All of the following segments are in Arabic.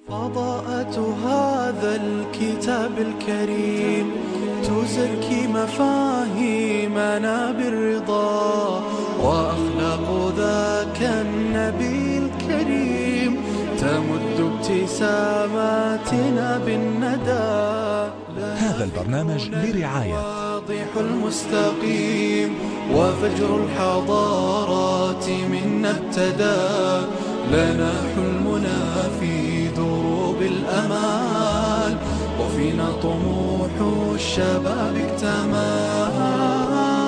فضاءة هذا الكتاب الكريم تزكي مفاهيمنا بالرضا، وأخلاق ذاك النبي الكريم تمد ابتساماتنا بالندى. هذا البرنامج برعاية واضح المستقيم وفجر الحضارات منا ابتدى، لنا حلمنا في دروب الأمال، وفينا طموح الشباب اكتمل.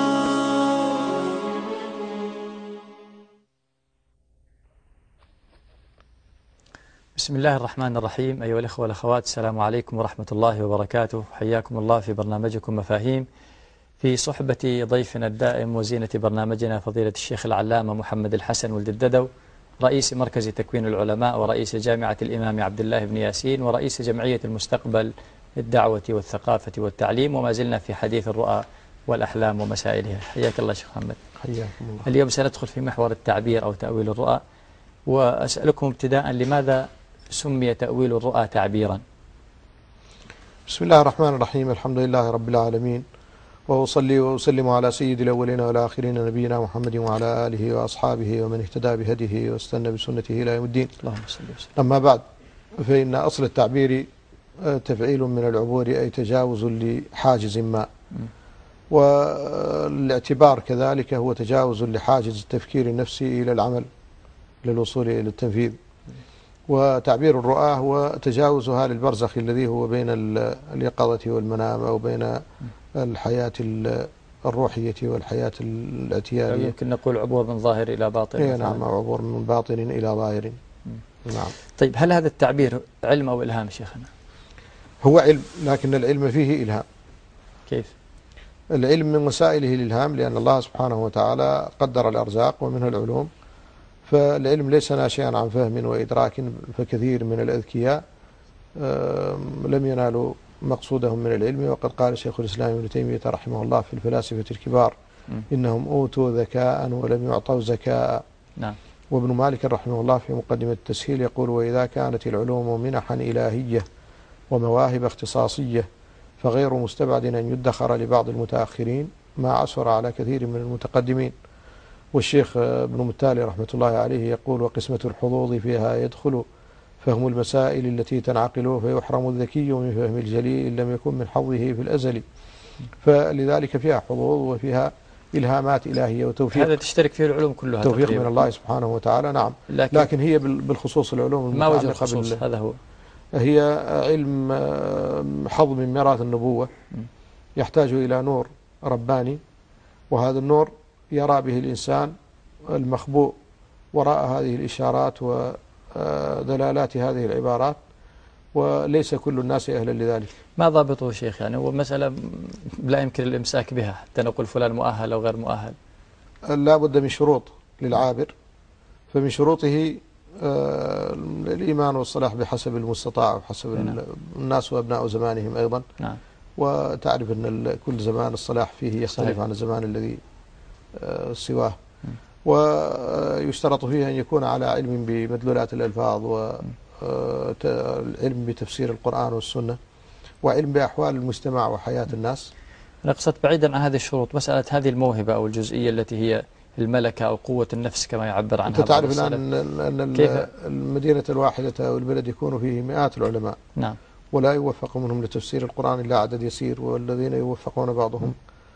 بسم الله الرحمن الرحيم. أيها الأخوة والأخوات، السلام عليكم ورحمة الله وبركاته. حياكم الله في برنامجكم مفاهيم، في صحبة ضيفنا الدائم وزينة برنامجنا فضيلة الشيخ العلامة محمد الحسن ولد الددو، رئيس مركز تكوين العلماء ورئيس جامعة الإمام عبد الله بن ياسين ورئيس جمعية المستقبل للدعوة والثقافة والتعليم. وما زلنا في حديث الرؤى والأحلام ومسائلها. حياك الله شيخ محمد. حياكم الله. اليوم سندخل في محور التعبير أو تأويل الرؤى، وأسألكم ابتداء لماذا سمي تأويل الرؤى تعبيرا؟ بسم الله الرحمن الرحيم. الحمد لله رب العالمين، وأصلي وأسلم على سيد الأولين والآخرين نبينا محمد وعلى آله وأصحابه ومن اهتدى بهديه واستنى بسنته إلى يوم الدين. اللهم صل وسلم. أما بعد، فإن أصل التعبير تفعيل من العبور، أي تجاوز لحاجز ما، والاعتبار كذلك هو تجاوز لحاجز التفكير النفسي إلى العمل للوصول إلى التنفيذ. وتعبير الرؤى هو تجاوزها للبرزخ الذي هو بين اليقظة والمنام، أو بين الحياة الروحية والحياة الاعتيادية. يمكن نقول عبور من ظاهر إلى باطن. نعم، أو عبور من باطن إلى ظاهر. نعم. طيب، هل هذا التعبير علم أو إلهام شيخنا؟ هو علم، لكن العلم فيه إلهام. كيف؟ العلم من وسائله الإلهام، لأن الله سبحانه وتعالى قدر الأرزاق ومنها العلوم، فالعلم ليس ناشئا عن فهم وإدراك، فكثير من الأذكياء لم ينالوا مقصودهم من العلم. وقد قال شيخ الإسلام ابن تيمية رحمه الله في الفلاسفة الكبار: إنهم أوتوا ذكاء ولم يعطوا زكاء. نعم. وابن مالك رحمه الله في مقدمة التسهيل يقول: وإذا كانت العلوم منحا إلهية ومواهب اختصاصية، فغير مستبعد أن يدخر لبعض المتأخرين ما عسر على كثير من المتقدمين. والشيخ ابن متالي رحمة الله عليه يقول: وقسمة الحظوظ فيها يدخل فهم المسائل التي تنعقل، فيحرم الذكي من فهم الجلي إن لم يكن من حظه في الأزل. فلذلك فيها حظوظ وفيها إلهامات إلهية وتوفيق. هذا تشترك فيه العلوم كلها توفيق تقريبا من الله سبحانه وتعالى. نعم. لكن هي بالخصوص العلوم ما وجه الخصوص؟ هذا هو. هي علم حظ من ميراث النبوة، يحتاج إلى نور رباني، وهذا النور يرى به الإنسان المخبوء وراء هذه الإشارات ودلالات هذه العبارات، وليس كل الناس أهلا لذلك. ما ضابطه شيخ؟ يعني هو مسألة لا يمكن الإمساك بها حتى نقول فلان مؤهل أو غير مؤهل. لا بد من شروط للعابر، فمن شروطه الإيمان والصلاح بحسب المستطاع وحسب الناس وأبناء زمانهم أيضا. نعم. وتعرف أن كل زمان الصلاح فيه يختلف صحيح عن الزمان الذي سواه. ويشترط فيه أن يكون على علم بمدلولات الألفاظ، والعلم بتفسير القرآن والسنة، وعلم بأحوال المجتمع وحياة الناس. أنا قصدت بعيدا عن هذه الشروط، مسألة هذه الموهبة أو الجزئية التي هي الملكة أو قوة النفس كما يعبر عنها. أنت تعرف الآن أن المدينة الواحدة أو البلد يكون فيه مئات العلماء. نعم. ولا يوفق منهم لتفسير القرآن إلا عدد يسير، والذين يوفقون بعضهم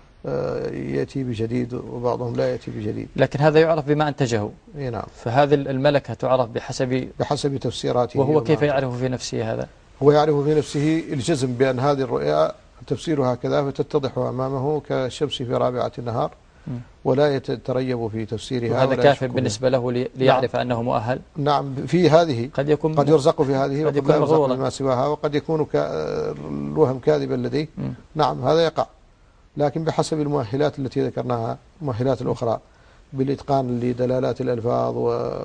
يأتي بجديد وبعضهم لا يأتي بجديد. لكن هذا يعرف بما أنتجه. نعم. فهذه الملكة تعرف بحسب تفسيراته. وهو كيف يعرف في نفسه هذا؟ هو يعرف في نفسه الجزم بأن هذه الرؤيا تفسيرها كذا، فتتضح أمامه كالشمس في رابعة النهار، ولا يتريب في تفسيرها. وهذا كافٍ بالنسبة له ليعرف أنه مؤهل. نعم. في هذه قد يرزق في هذه وقد لا يرزق بما سواها، وقد يكون الوهم كاذبا لديه. نعم، هذا يقع، لكن بحسب المؤهلات التي ذكرناها، المؤهلات الأخرى بالإتقان لدلالات الألفاظ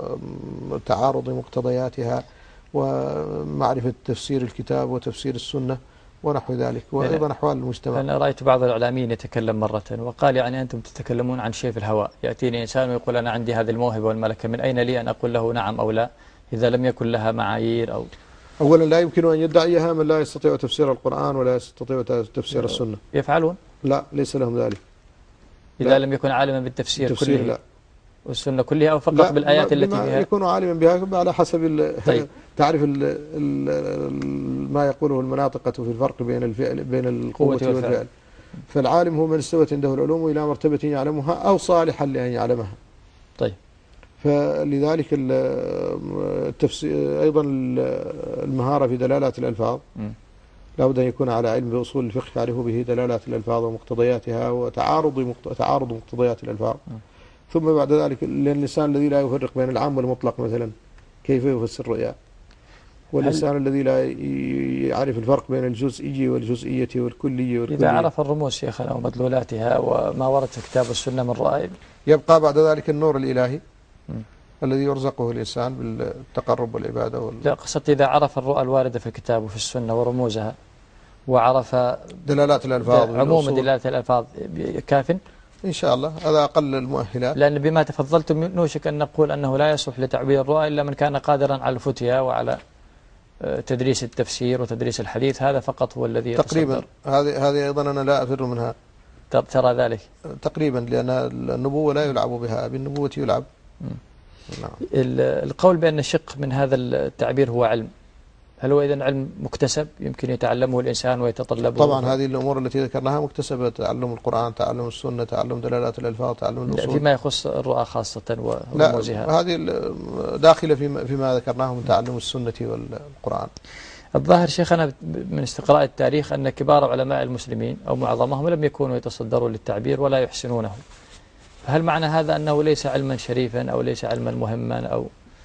وتعارض مقتضياتها ومعرفة تفسير الكتاب وتفسير السنة ونحو ذلك، وأيضا أحوال المجتمع. أنا رأيت بعض الإعلاميين يتكلم مرة وقال: يعني أنتم تتكلمون عن شيء في الهواء. يأتيني إنسان ويقول: أنا عندي هذه الموهبة والملكة، من أين لي أن أقول له نعم أو لا إذا لم يكن لها معايير أو أولا لا يمكن أن يدعيها من لا يستطيع تفسير القرآن ولا يستطيع تفسير السنة. يفعلون؟ لا، ليس لهم ذلك. إذا لم يكن عالما بالتفسير كله لا. والسنة كلها أو فقط بالآيات التي فيها؟ يكون عالما بها على حسب طيب. تعرف ما يقوله المناطقة في الفرق بين القوة والفعل. فالعالم هو من استوت عنده العلوم إلى مرتبة يعلمها أو صالحا لأن يعلمها. طيب. فلذلك التفسير أيضا المهارة في دلالات الألفاظ لابد أن يكون على علم بأصول الفقه يعرف به دلالات الألفاظ ومقتضياتها وتعارض مقتضيات الألفاظ. ثم بعد ذلك الإنسان الذي لا يفرق بين العام والمطلق مثلا كيف يفسر الرؤيا؟ والإنسان الذي لا يعرف الفرق بين الجزئية والجزئية والكلية إذا عرف الرموز شيخنا ومدلولاتها وما ورد في كتاب السنة من رأي، يبقى بعد ذلك النور الإلهي الذي يرزقه الإنسان بالتقرب والعبادة لا، قصدت إذا عرف الرؤى الواردة في الكتاب وفي السنة ورموزها وعرف دلالات الألفاظ عموم دلالات الألفاظ كاف إن شاء الله. هذا أقل المؤهلات، لأن بما تفضلتم نوشك أن نقول أنه لا يصلح لتعبير الرؤى إلا من كان قادرا على الفتيا وعلى تدريس التفسير وتدريس الحديث. هذا فقط هو الذي تقريبا. هذه أيضا أنا لا أفر منها. ترى ذلك تقريبا، لأن النبوة لا يلعب بها، بالنبوة يلعب. نعم. القول بأن شق من هذا التعبير هو علم، هل هو إذن علم مكتسب يمكن يتعلمه الإنسان ويتطلبه؟ طبعا هذه الأمور التي ذكرناها مكتسبة، تعلم القرآن، تعلم السنة، تعلم دلالات الألفاظ، تعلم الأصول. فيما يخص الرؤى خاصة ورموزها، لا، هذه داخلة فيما ذكرناه من تعلم السنة والقرآن. الظاهر شيخنا من استقراء التاريخ أن كبار علماء المسلمين أو معظمهم لم يكونوا يتصدروا للتعبير ولا يحسنونه. هل معنى هذا أنه ليس علما شريفا أو ليس علما مهما أو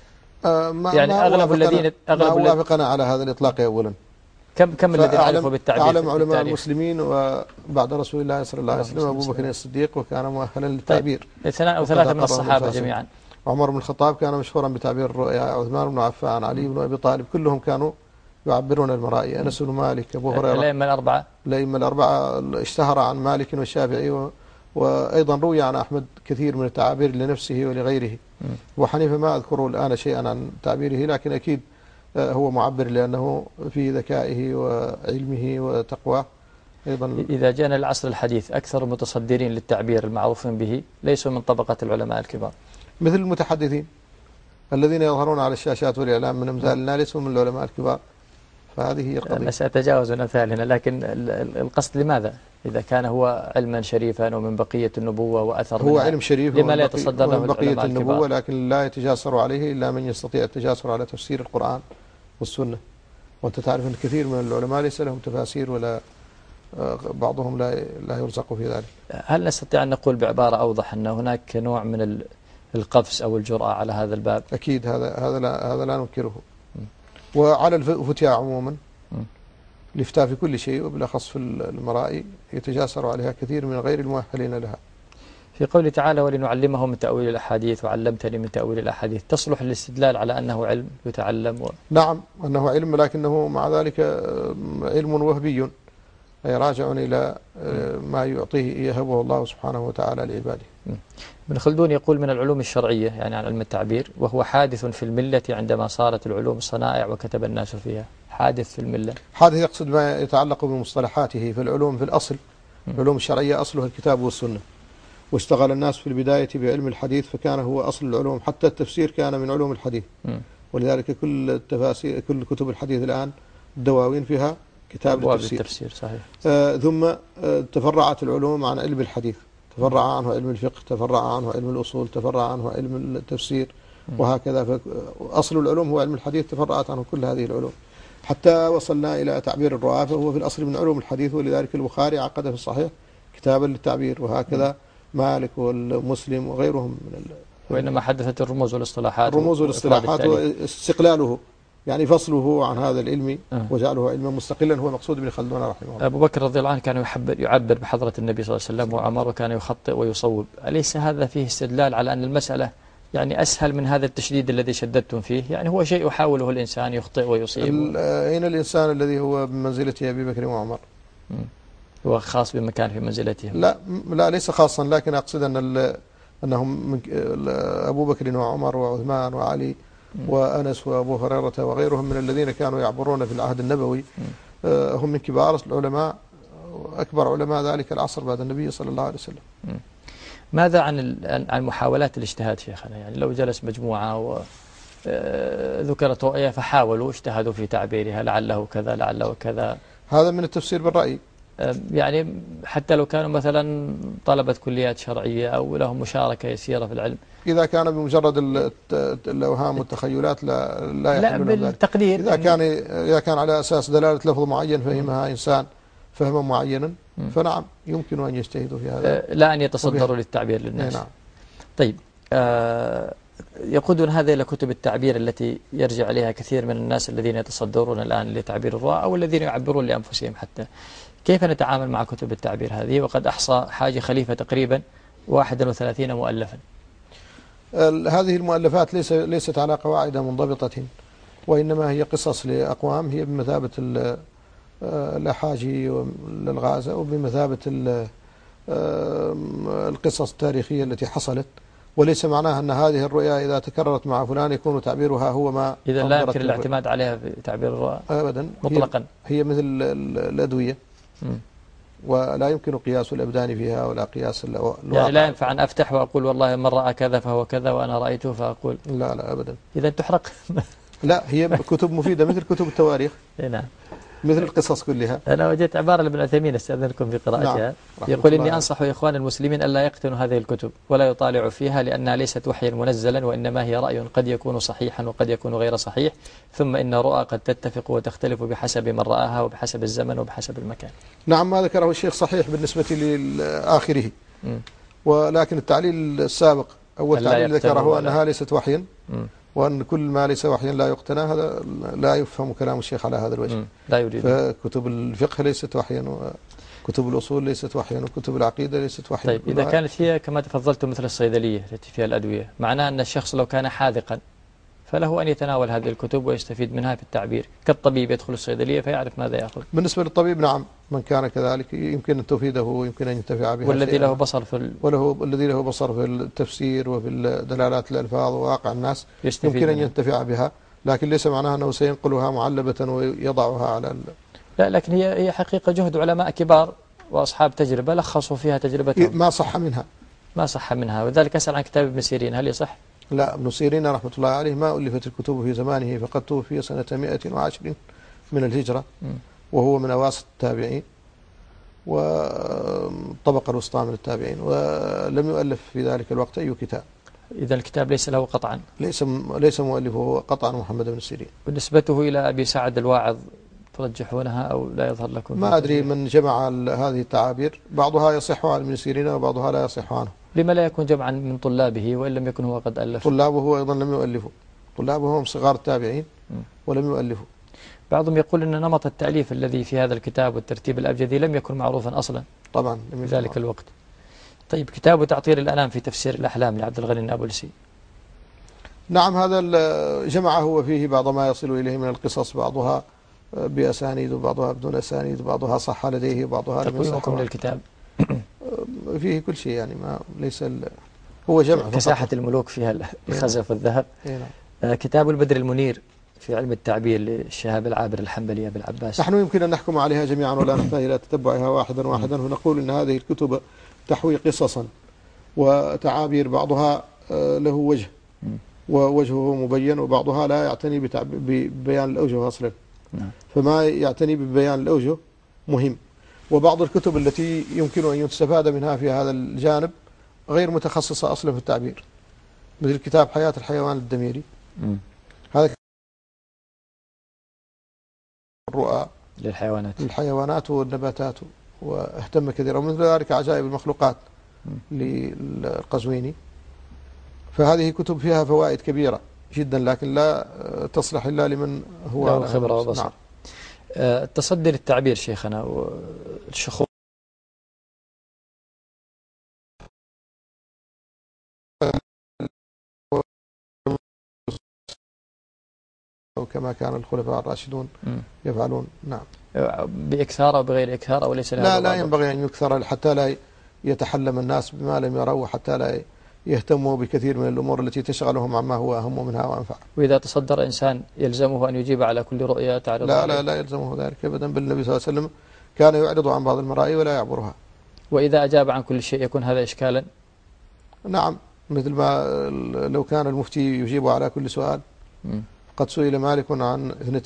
يعني أغلب الذين وافقنا على هذا الإطلاق أولا؟ كم الذين عرفوا بالتعبير؟ أعلم علماء المسلمين وبعد رسول الله صلى الله عليه وسلم أبو بكر الصديق وكان مؤهلا للتعبير. طيب. 2 أو 3 من الصحابة جميعا. عمر بن الخطاب كان مشهورا بتعبير الرؤيا، عثمان بن عفان، علي بن أبي طالب، كلهم كانوا يعبرون المرائي، أنس بن مالك، أبو هريرة. الأئمة الأربعة اشتهر عن مالك والشافعي وأيضا روي عن أحمد كثير من التعابير لنفسه ولغيره. وحنيفة ما أذكر الآن شيئا عن تعبيره، لكن أكيد هو معبر لأنه في ذكائه وعلمه وتقواه أيضا. إذا جاءنا العصر الحديث أكثر المتصدرين للتعبير المعروفين به ليسوا من طبقة العلماء الكبار، مثل المتحدثين الذين يظهرون على الشاشات والإعلام من أمثالنا ليسوا من العلماء الكبار. فهذه هي القضية. أنا سأتجاوز أمثالنا، لكن القصد لماذا إذا كان هو علما شريفا ومن بقية النبوة وأثر هو علم شريف لما لا يتصدر له من بقية النبوة، لكن لا يتجاسر عليه إلا من يستطيع التجاسر على تفسير القرآن والسنة. وأنت تعرف أن كثير من العلماء ليس لهم تفاسير ولا بعضهم لا يرزق في ذلك. هل نستطيع أن نقول بعبارة أوضح أن هناك نوع من القفز أو الجرأة على هذا الباب؟ أكيد هذا لا ننكره. وعلى الفتيا عموما الإفتاء في كل شيء وبالأخص في المرائي يتجاسر عليها كثير من غير المؤهلين لها. في قوله تعالى ولنعلمه من تأويل الأحاديث وعلمتني من تأويل الأحاديث، تصلح الاستدلال على أنه علم يتعلم نعم أنه علم، لكنه مع ذلك علم وهبي، أي راجع إلى ما يعطيه يهبه الله سبحانه وتعالى لعباده. ابن خلدون يقول من العلوم الشرعية يعني عن علم التعبير، وهو حادث في الملة عندما صارت العلوم صنائع وكتب الناس فيها. حادث في الملة، حادث يقصد ما يتعلق بمصطلحاته. فالعلوم في الأصل العلوم الشرعية أصلها الكتاب والسنة، واشتغل الناس في البداية بعلم الحديث فكان هو أصل العلوم، حتى التفسير كان من علوم الحديث. ولذلك كل التفاسير كل كتب الحديث الآن الدواوين فيها كتاب التفسير صحيح. ثم تفرعت العلوم عن علم الحديث، تفرع عنه علم الفقه، تفرع عنه علم الأصول، تفرع عنه علم التفسير، وهكذا. فأصل العلوم هو علم الحديث، تفرعت عنه كل هذه العلوم حتى وصلنا إلى تعبير الرؤى، فهو في الأصل من علوم الحديث. ولذلك البخاري عقد في الصحيح كتابا للتعبير، وهكذا مالك والمسلم وغيرهم من وإنما حدثت الرموز والاصطلاحات واستقلاله، يعني فصله عن هذا العلم وجعله علما مستقلا هو مقصود ابن خلدون رحمه الله. أبو بكر رضي الله عنه كان يعبر بحضرة النبي صلى الله عليه وسلم، وعمر وكان يخطئ ويصوب. أليس هذا فيه استدلال على أن المسألة يعني أسهل من هذا التشديد الذي شددتم فيه؟ يعني هو شيء يحاوله الإنسان يخطئ ويصيب. أين الإنسان الذي هو بمنزلة أبي بكر وعمر؟ هو خاص بمكان في منزلتهم؟ لا ليس خاصا، لكن أقصد أنهم أبو بكر وعمر وعثمان وعلي وأنس وأبو هريرة وغيرهم من الذين كانوا يعبرون في العهد النبوي، هم من كبار العلماء، أكبر علماء ذلك العصر بعد النبي صلى الله عليه وسلم. ماذا عن محاولات الاجتهاد شيخنا؟ يعني لو جلس مجموعة وذكرت رؤية فحاولوا اجتهدوا في تعبيرها، لعله كذا لعله كذا، هذا من التفسير بالرأي. يعني حتى لو كانوا مثلا طلبة كليات شرعية أو لهم مشاركة يسيرة في العلم، إذا كان بمجرد الأوهام والتخيلات لا يحمل بالتقدير. إذا كان على أساس دلالة لفظ معين فهمها إنسان فهما معينا، فنعم يمكن أن يجتهدوا في هذا، لا أن يتصدروا للتعبير للناس. نعم. طيب، يقودون هذا إلى كتب التعبير التي يرجع إليها كثير من الناس الذين يتصدرون الآن لتعبير الرؤى أو الذين يعبرون لأنفسهم حتى. كيف نتعامل مع كتب التعبير هذه وقد أحصى حاج خليفة تقريبا 31 مؤلفا؟ هذه المؤلفات ليست على قواعد منضبطة، وإنما هي قصص لأقوام، هي بمثابة الأحاجي للغازة وبمثابة القصص التاريخية التي حصلت، وليس معناها أن هذه الرؤيا إذا تكررت مع فلان يكون تعبيرها هو ما. إذا لا يمكن الاعتماد عليها في تعبير الرؤى أبدا مطلقا. هي مثل الأدوية، ولا يمكن قياس الأبدان فيها ولا قياس الواقع. يعني لا ينفع أن أفتح وأقول والله من رأى كذا فهو كذا وأنا رأيته فأقول لا أبدا. إذا تحرق. لا، هي كتب مفيدة مثل كتب التواريخ. نعم. مثل القصص كلها. أنا وجدت عبارة لابن عثيمين استأذنكم في قراءتها. نعم. يقول إني أنصح إخوان المسلمين ألا يقتنوا هذه الكتب ولا يطالعوا فيها، لأنها ليست وحيا منزلا، وإنما هي رأي قد يكون صحيحا وقد يكون غير صحيح، ثم إن الرؤى قد تتفق وتختلف بحسب من رآها وبحسب الزمن وبحسب المكان. نعم، ما ذكره الشيخ صحيح بالنسبة لآخره، ولكن التعليل السابق أول تعليل ذكره أنها ليست وحيا، وأن كل ما ليس وحيا لا يقتنى، هذا لا يفهم كلام الشيخ على هذا الوجه. لا يريد. فكتب الفقه ليست وحيا، وكتب الأصول ليست وحيا، وكتب العقيدة ليست وحيا. طيب، إذا كانت هي كما تفضلتم مثل الصيدلية التي فيها الأدوية، معناه أن الشخص لو كان حاذقا فله أن يتناول هذه الكتب ويستفيد منها في التعبير، كالطبيب يدخل الصيدلية فيعرف ماذا يأخذ. بالنسبة للطبيب نعم، من كان كذلك يمكن أن تفيده ويمكن أن ينتفع بها. والذي له بصر الذي له بصر في التفسير وفي دلالات الألفاظ وواقع الناس يمكن أن ينتفع بها، لكن ليس معناها أنه سينقلها معلبة ويضعها على لا، لكن هي حقيقة جهد علماء كبار وأصحاب تجربة لخصوا فيها تجربتهم. ما صح منها، وذلك أسأل عن كتاب ابن سيرين، هل يصح؟ لا، ابن سيرين رحمة الله عليه ما ألفت الكتب في زمانه، فقد توفي سنة 110 من الهجرة، وهو من أواسط التابعين وطبقة الوسطى من التابعين، ولم يؤلف في ذلك الوقت أي كتاب. إذا الكتاب ليس له قطعا، ليس مؤلفه قطعا محمد بن سيرين. ونسبته إلى أبي سعد الواعظ ترجحونها أو لا يظهر لكم؟ ما أدري من جمع هذه التعابير، بعضها يصح عن ابن سيرين وبعضها لا يصح عنه. لما لا يكون جمعا من طلابه وإن لم يكن هو قد ألف؟ طلابه أيضا لم يؤلفوا، طلابه هم صغار التابعين ولم يؤلفوا. بعضهم يقول أن نمط التأليف الذي في هذا الكتاب والترتيب الأبجدي لم يكن معروفا أصلا طبعا في ذلك الوقت. طيب، كتاب تعطير الأنام في تفسير الأحلام لعبد الغني النابلسي. نعم، هذا جمعه وفيه بعض ما يصل إليه من القصص، بعضها بأسانيد وبعضها بدون أسانيد وبعضها صح لديه وبعضها لم يصح. تقويمكم للكتاب فيه كل شيء، يعني ما ليس هو جمع كساحة الملوك فيها الخزف والذهب. كتاب البدر المنير في علم التعبير للشهاب العابر الحنبلي أبي العباس. نحن يمكن أن نحكم عليها جميعا ولا نحتاج إلى تتبعها واحدا واحدا، ونقول إن هذه الكتب تحوي قصصا وتعابير، بعضها له وجه ووجهه مبين، وبعضها لا يعتني ببيان الأوجه أصلا، فما يعتني ببيان الأوجه مهم. وبعض الكتب التي يمكن أن يستفاد منها في هذا الجانب غير متخصصة أصلا في التعبير، مثل كتاب حياة الحيوان الدميري، هذا الرؤى للحيوانات والنباتات، واهتم كثيرا، ومثل ذلك عجائب المخلوقات للقزويني. فهذه كتب فيها فوائد كبيرة جدا، لكن لا تصلح إلا لمن هو له خبرة وبصر. نعم. التصدي للتعبير شيخنا والشخوص كما كان الخلفاء الراشدون يفعلون. نعم، بإكثار أو بغير إكثار أو ليس لها؟ لا ينبغي أن يكثر حتى لا يتحلم الناس بما لم يروا، حتى لا يهتموا بكثير من الأمور التي تشغلهم عما هو أهم منها وأنفع. وإذا تصدر إنسان يلزمه أن يجيب على كل رؤية تعرض لا عليه؟ لا يلزمه ذلك أبدا، بل النبي صلى الله عليه وسلم كان يعرض عن بعض المرائي ولا يعبرها. وإذا أجاب عن كل شيء يكون هذا إشكالا؟ نعم، مثل ما لو كان المفتي يجيب على كل سؤال. قد سئل مالك عن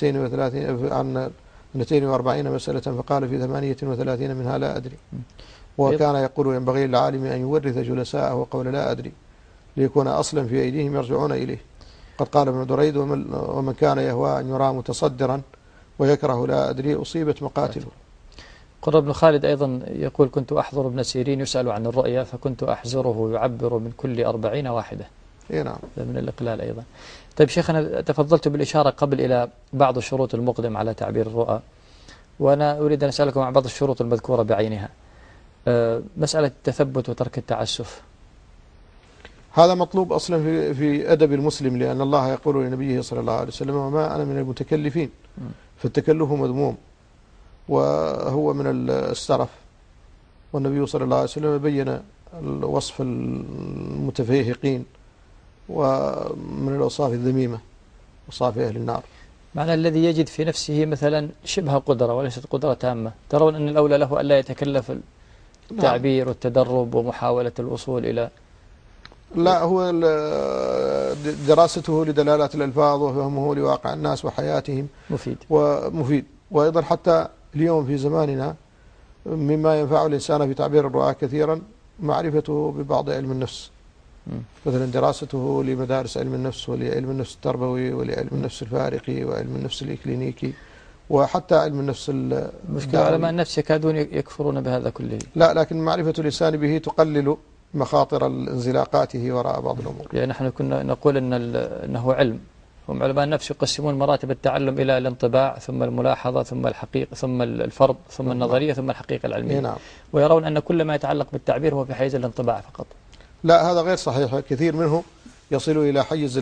42 مسألة فقال في 38 منها لا أدري. وكان يقول ينبغي للعالم أن يورث جلساءه قول لا أدري ليكون أصلا في أيديهم يرجعون إليه. قد قال ابن دريد ومن كان يهوى أن يرى متصدرا ويكره لا أدري أصيبت مقاتله. قرة بن خالد أيضا يقول كنت أحضر ابن سيرين يسأل عن الرؤيا فكنت أحزره يعبر من كل 40 واحدة. نعم، من الإقلال أيضا. طيب شيخنا، تفضلت بالإشارة قبل إلى بعض الشروط المقدم على تعبير الرؤى، وأنا أريد أن أسألكم عن بعض الشروط المذكورة بعينها. مسألة التثبت وترك التعسف، هذا مطلوب أصلا في أدب المسلم، لأن الله يقول لنبيه صلى الله عليه وسلم وما أنا من المتكلفين، فالتكلف مذموم وهو من السرف، والنبي صلى الله عليه وسلم بين وصف المتفيهقين ومن الأوصاف الذميمة، وصاف أهل النار. معنى الذي يجد في نفسه مثلا شبه قدرة وليست قدرة تامة، ترون أن الأولى له أن لا يتكلف التعبير والتدرب ومحاولة الوصول إلى؟ لا، هو دراسته لدلالات الألفاظ وفهمه لواقع الناس وحياتهم مفيد. وأيضا حتى اليوم في زماننا مما ينفع الإنسان في تعبير الرؤى كثيرا معرفته ببعض علم النفس، مثلا دراسته لمدارس علم النفس ولعلم النفس التربوي ولعلم النفس الفارقي وعلم النفس الإكلينيكي وحتى علم النفس مشكلة علماء النفس يكادون يكفرون بهذا كله. لا، لكن معرفة الإنسان به تقلل مخاطر انزلاقاته وراء بعض الأمور. يعني نحن كنا نقول أنه علم، هم علماء النفس يقسمون مراتب التعلم إلى الانطباع ثم الملاحظة ثم الحقيقة ثم الفرض ثم النظرية ثم الحقيقة العلمية. نعم. ويرون أن كل ما يتعلق بالتعبير هو في حيز الانطباع فقط. لا، هذا غير صحيح. كثير منه يصل إلى حيز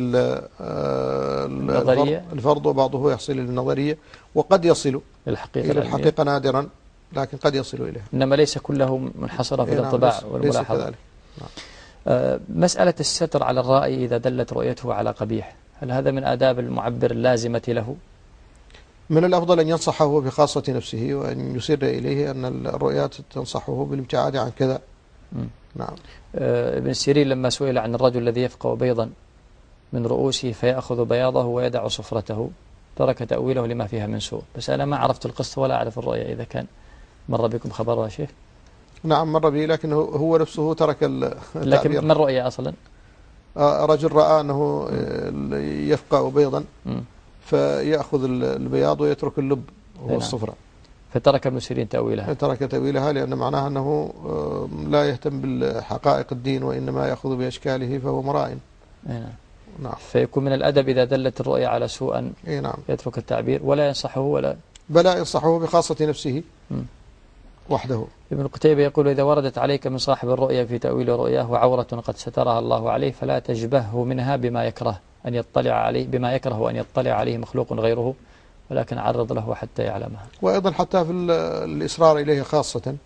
الفرض، وبعضه يصل إلى النظرية، وقد يصل إلى الحقيقة نادرا، لكن قد يصل إليها. إنما ليس كله منحصرة في الانطباع والملاحظة. نعم. مسألة الستر على الرائي إذا دلت رؤيته على قبيح، هل هذا من آداب المعبر اللازمة له؟ من الأفضل أن ينصحه بخاصة نفسه وأن يسر إليه أن الرؤيات تنصحه بالابتعاد عن كذا. نعم. ابن سيرين لما سئل عن الرجل الذي يفقأ بيضا من رؤوسه فيأخذ بياضه ويدع صفرته، ترك تأويله لما فيها من سوء. بس أنا ما عرفت القصة ولا أعرف الرؤية، إذا كان مر بكم خبرها شيخ؟ نعم مر به، لكن هو نفسه ترك التعبير. لكن ما الرؤية أصلا؟ رجل رأى أنه يفقأ بيضا فيأخذ البياض ويترك اللب وهو الصفرة، فترك ابن سيرين تأويلها. ترك تأويلها لأن معناها أنه لا يهتم بالحقائق الدين وإنما يأخذ بأشكاله فهو مرائن. نعم. فيكون من الأدب إذا دلت الرؤية على سوء أن يترك التعبير ولا ينصحه ولا بلا ينصحه بخاصة نفسه وحده. ابن قتيبة يقول إذا وردت عليك من صاحب الرؤيا في تأويل رؤياه عورة قد سترها الله عليه فلا تجبهه منها بما يكره أن يطلع عليه أن يطلع عليه مخلوق غيره، ولكن عرض له حتى يعلمها. وأيضا حتى في الإصرار إليه خاصة،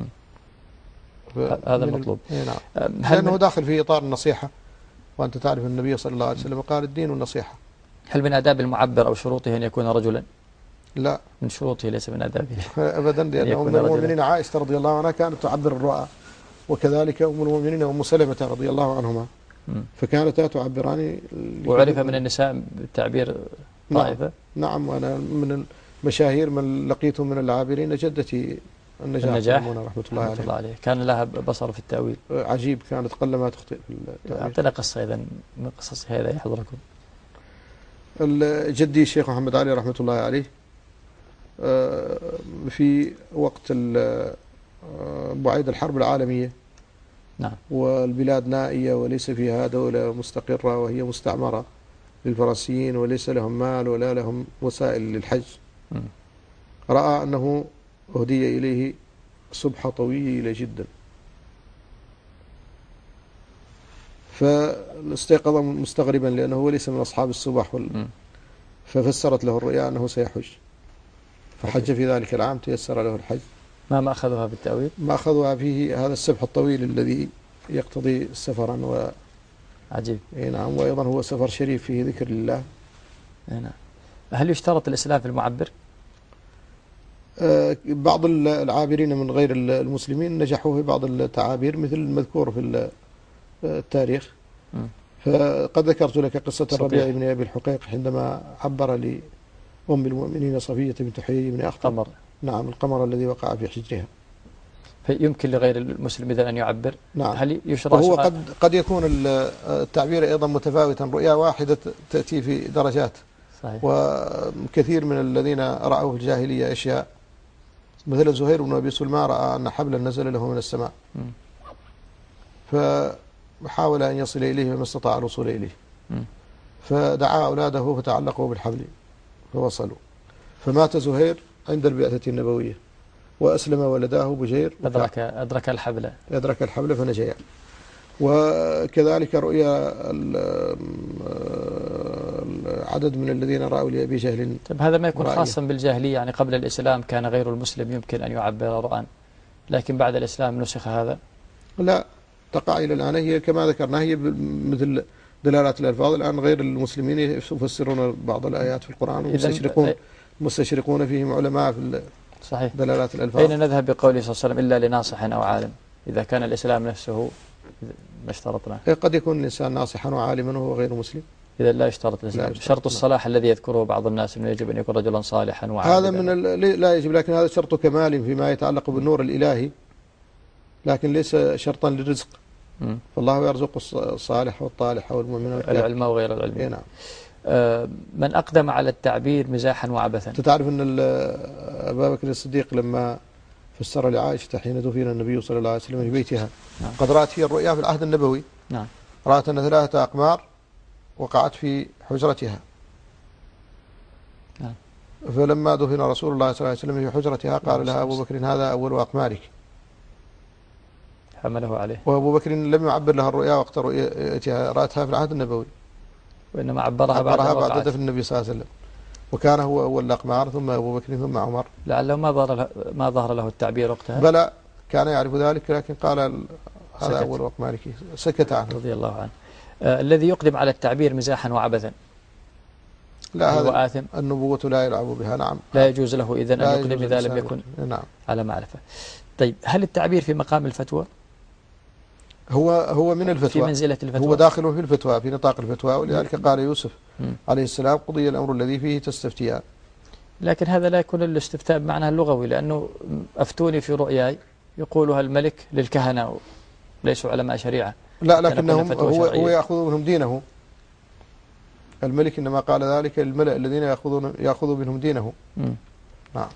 هذا المطلوب. نعم. لأنه داخل في إطار النصيحة، وأنت تعرف النبي صلى الله عليه وسلم قال الدين والنصيحة. هل من آداب المعبر أو شروطه أن يكون رجلا؟ لا، من شروطه ليس من آدابه أبدا، لأن أم المؤمنين عائشة رضي الله عنها كانت تعبر الرؤى، وكذلك أم المؤمنين أم سلمة رضي الله عنهما فكانتا تعبران. وعرف من النساء بالتعبير طائفة. نعم، وأنا من المشاهير من لقيتهم من العابرين جدتي النجاح رحمة الله عليه. كان لها بصر في التأويل عجيب، كانت قلما تخطئ في التأويل. أعطينا قصة إذا من قصص هذا يحضركم. جدي الشيخ محمد علي رحمة الله عليه في وقت بعيد الحرب العالمية، نعم، والبلاد نائية وليس فيها دولة مستقرة وهي مستعمرة للفرنسيين وليس لهم مال ولا لهم وسائل للحج، رأى أنه أهدي إليه سبحة طويلة جدا، فاستيقظ مستغربا لأنه هو ليس من أصحاب السبح ففسرت له الرؤيا أنه سيحج، فحج في ذلك العام، تيسر له الحج. ما أخذوها بالتأويل؟ ما أخذوها فيه هذا السبح الطويل الذي يقتضي سفرا عجيب. نعم. وأيضا هو سفر شريف فيه ذكر لله. نعم. هل يشترط الإسلام في المعبر؟ بعض العابرين من غير المسلمين نجحوا في بعض التعابير مثل المذكور في التاريخ. فقد ذكرت لك قصة الربيع بن أبي الحقيق حينما عبر لأم المؤمنين صفية بنت حيي بن أخطب. قمر. نعم، القمر الذي وقع في حجرها. فيمكن لغير المسلم إذا أن يعبر. نعم. هل يشرع؟ وهو قد يكون التعبير أيضا متفاوتا، رؤيا واحدة تأتي في درجات. صحيح. وكثير من الذين رأوا في الجاهلية أشياء، مثل زهير بن أبي سلمى رأى أن حبلا نزل له من السماء، فحاول أن يصل إليه وما استطاع الوصول إليه، فدعا أولاده فتعلقوا بالحبل فوصلوا، فمات زهير عند البعثة النبوية، وأسلم ولداه بجير أدرك الحبل فنجيا. وكذلك رؤيا عدد من الذين رأوا لأبي جهل. طيب هذا ما يكون خاصا بالجاهلية، يعني قبل الإسلام كان غير المسلم يمكن أن يعبر رؤى، لكن بعد الإسلام نسخ هذا؟ لا، تقع إلى الآن هي كما ذكرنا، هي مثل دلالات الألفاظ. الآن غير المسلمين يفسرون بعض الآيات في القرآن، ومستشرقون فيهم علماء في صحيح دلالات الألفاظ. أين نذهب بقوله صلى الله عليه وسلم إلا لناصح أو عالم؟ إذا كان الإسلام نفسه ما اشترطنا. قد يكون الإنسان ناصحا وعالما وهو غير مسلم، إذا لا يشترط الإسلام. شرط الصلاح الذي يذكره بعض الناس أنه يجب أن يكون رجلا صالحا وعالما، هذا لا يجب، لكن هذا شرط كمال فيما يتعلق بالنور الإلهي، لكن ليس شرطا للرزق. فالله يرزق الصالح والطالح والمؤمن العلم وغير العلم. نعم. من أقدم على التعبير مزاحا وعبثا. تعرف أن أبا بكر الصديق لما فسر لعائشة حين دفن النبي صلى الله عليه وسلم في بيتها، نعم. قد رأت هي الرؤيا في العهد النبوي. نعم. رأت أن 3 أقمار وقعت في حجرتها. نعم. فلما دفن رسول الله صلى الله عليه وسلم في حجرتها قال لها أبو بكر هذا أول أقمارك، حمله عليه. وأبو بكر لم يعبر لها الرؤيا وقت رؤيتها، رأتها في العهد النبوي، وإنما عبرها بعد دفن النبي صلى الله عليه وسلم، وكان هو أول الأقمار ثم أبو بكر ثم عمر. لعله ما ظهر له التعبير وقتها. بلى كان يعرف ذلك، لكن قال هذا أول أقمارك، سكت عنه رضي الله عنه. الذي يقدم على التعبير مزاحا وعبثا لا، هذا آثم. النبوة لا يلعب بها. نعم. لا يجوز له إذن أن يقدم إذا لم يكن نعم. على معرفة. طيب هل التعبير في مقام الفتوى؟ هو من الفتوى، في منزلة الفتوى، هو داخل في الفتوى، في نطاق الفتوى، ولذلك قال يوسف عليه السلام قضي الأمر الذي فيه تستفتيان. لكن هذا لا يكون الاستفتاء بمعنى اللغوي، لأنه أفتوني في رؤياي يقولها الملك للكهنة ليسوا علماء شريعة. لا، لكنهم هو يأخذ منهم دينه. الملك إنما قال ذلك للملأ الذين يأخذوا منهم دينه. نعم.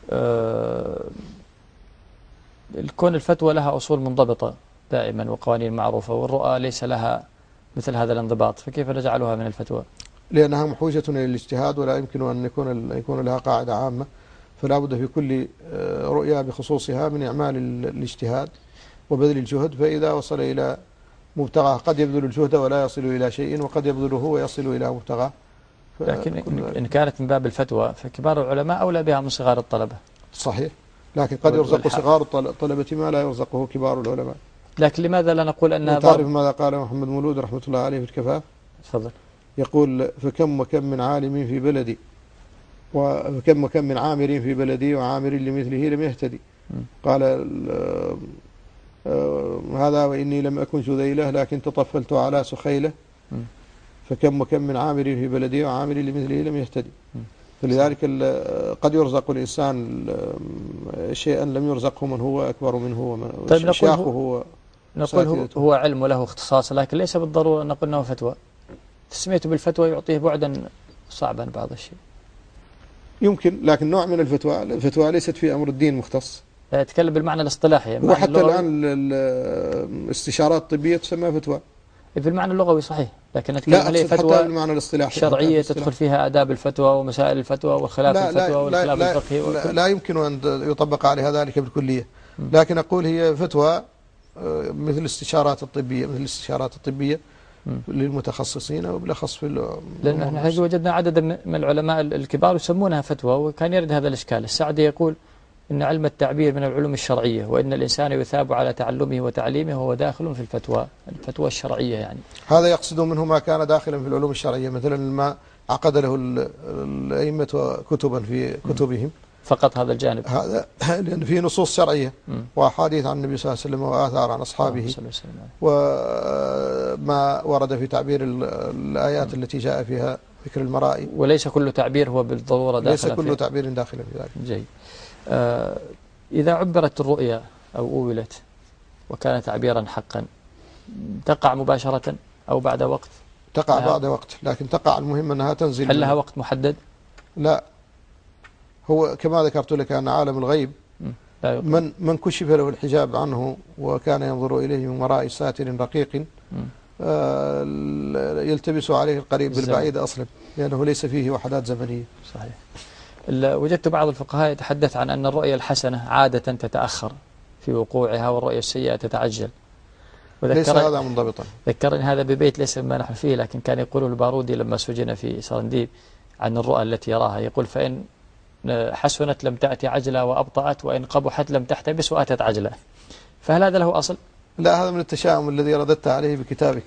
الكون الفتوى لها أصول منضبطة دائما وقوانين معروفة، والرؤى ليس لها مثل هذا الانضباط، فكيف نجعلها من الفتوى؟ لأنها محوجة إلى الاجتهاد، ولا يمكن أن يكون لها قاعدة عامة، فلا بد في كل رؤيا بخصوصها من إعمال الاجتهاد وبذل الجهد، فإذا وصل إلى مبتغاه قد يبذل الجهد ولا يصل إلى شيء، وقد يبذله ويصل إلى مبتغاه. لكن إن كانت من باب الفتوى فكبار العلماء أولى بها من صغار الطلبة. صحيح، لكن قد يرزق صغار الطلبة ما لا يرزقه كبار العلماء. لكن لماذا لا نقول أن تعرف ماذا قال محمد مولود رحمة الله عليه في الكفاف؟ تفضل. يقول فكم وكم من عالم في بلدي، وكم وكم من عامر في بلدي، وعامر لمثله لم يهتدي. قال هذا وإني لم أكن شذيلة لكن تطفلت على سخيلة، فكم وكم من عامر في بلدي وعامر لمثله لم يهتدي. فلذلك قد يرزق الإنسان شيئا لم يرزقه من هو أكبر منه. طيب نقول هو علم وله اختصاص، لكن ليس بالضرورة نقول أنه فتوى. تسميته بالفتوى يعطيه بعدا صعبا بعض الشيء. يمكن، لكن نوع من الفتوى ليست في أمر الدين مختص. يتكلم بالمعنى الاصطلاحي. وحتى الآن الاستشارات الطبية تسمى فتوى. في المعنى اللغوي صحيح، لكن نتكلم عليه فتوى حتى المعنى الاصطلاحي شرعية تدخل فيها آداب الفتوى ومسائل الفتوى والخلاف الفتوى والخلاف الفقهي. لا يمكن أن يطبق عليها ذلك بالكلية، لكن أقول هي فتوى مثل الاستشارات الطبية للمتخصصين، وبالأخص في لأن احنا وجدنا عددا من العلماء الكبار يسمونها فتوى، وكان يرد هذا الإشكال. السعدي يقول إن علم التعبير من العلوم الشرعية، وإن الإنسان يثاب على تعلمه وتعليمه وهو داخل في الفتوى الشرعية يعني. هذا يقصد منه ما كان داخلا في العلوم الشرعية، مثلا ما عقد له الأئمة كتبا في كتبهم، فقط هذا الجانب. هذا لأن فيه نصوص شرعية وأحاديث عن النبي صلى الله عليه وسلم وآثار عن أصحابه، وما ورد في تعبير الآيات التي جاء فيها ذكر المرائي. وليس كل تعبير هو بالضرورة داخل، ليس كل تعبير داخل في ذلك. جيد. إذا عبرت الرؤيا أو أولت وكان تعبيرا حقا، تقع مباشرة أو بعد وقت؟ تقع بعد وقت، لكن تقع، المهم أنها تنزل. هل لها وقت محدد؟ لا، هو كما ذكرت لك أن عالم الغيب من كشف له الحجاب عنه وكان ينظر إليه من وراء ساتر رقيق يلتبس عليه القريب بالبعيد أصلا، لأنه ليس فيه وحدات زمنية. صحيح. وجدت بعض الفقهاء يتحدث عن أن الرؤية الحسنة عادة تتأخر في وقوعها والرؤية السيئة تتعجل. ليس هذا منضبطا. ذكرني هذا ببيت ليس مما نحن فيه، لكن كان يقول البارودي لما سجن في سرنديب عن الرؤى التي يراها، يقول: فإن حسنت لم تأتي عجلة وأبطأت، وإن قبحت لم تحتبس وأتت عجلة. فهل هذا له أصل؟ لا، هذا من التشاؤم الذي رددت عليه بكتابك.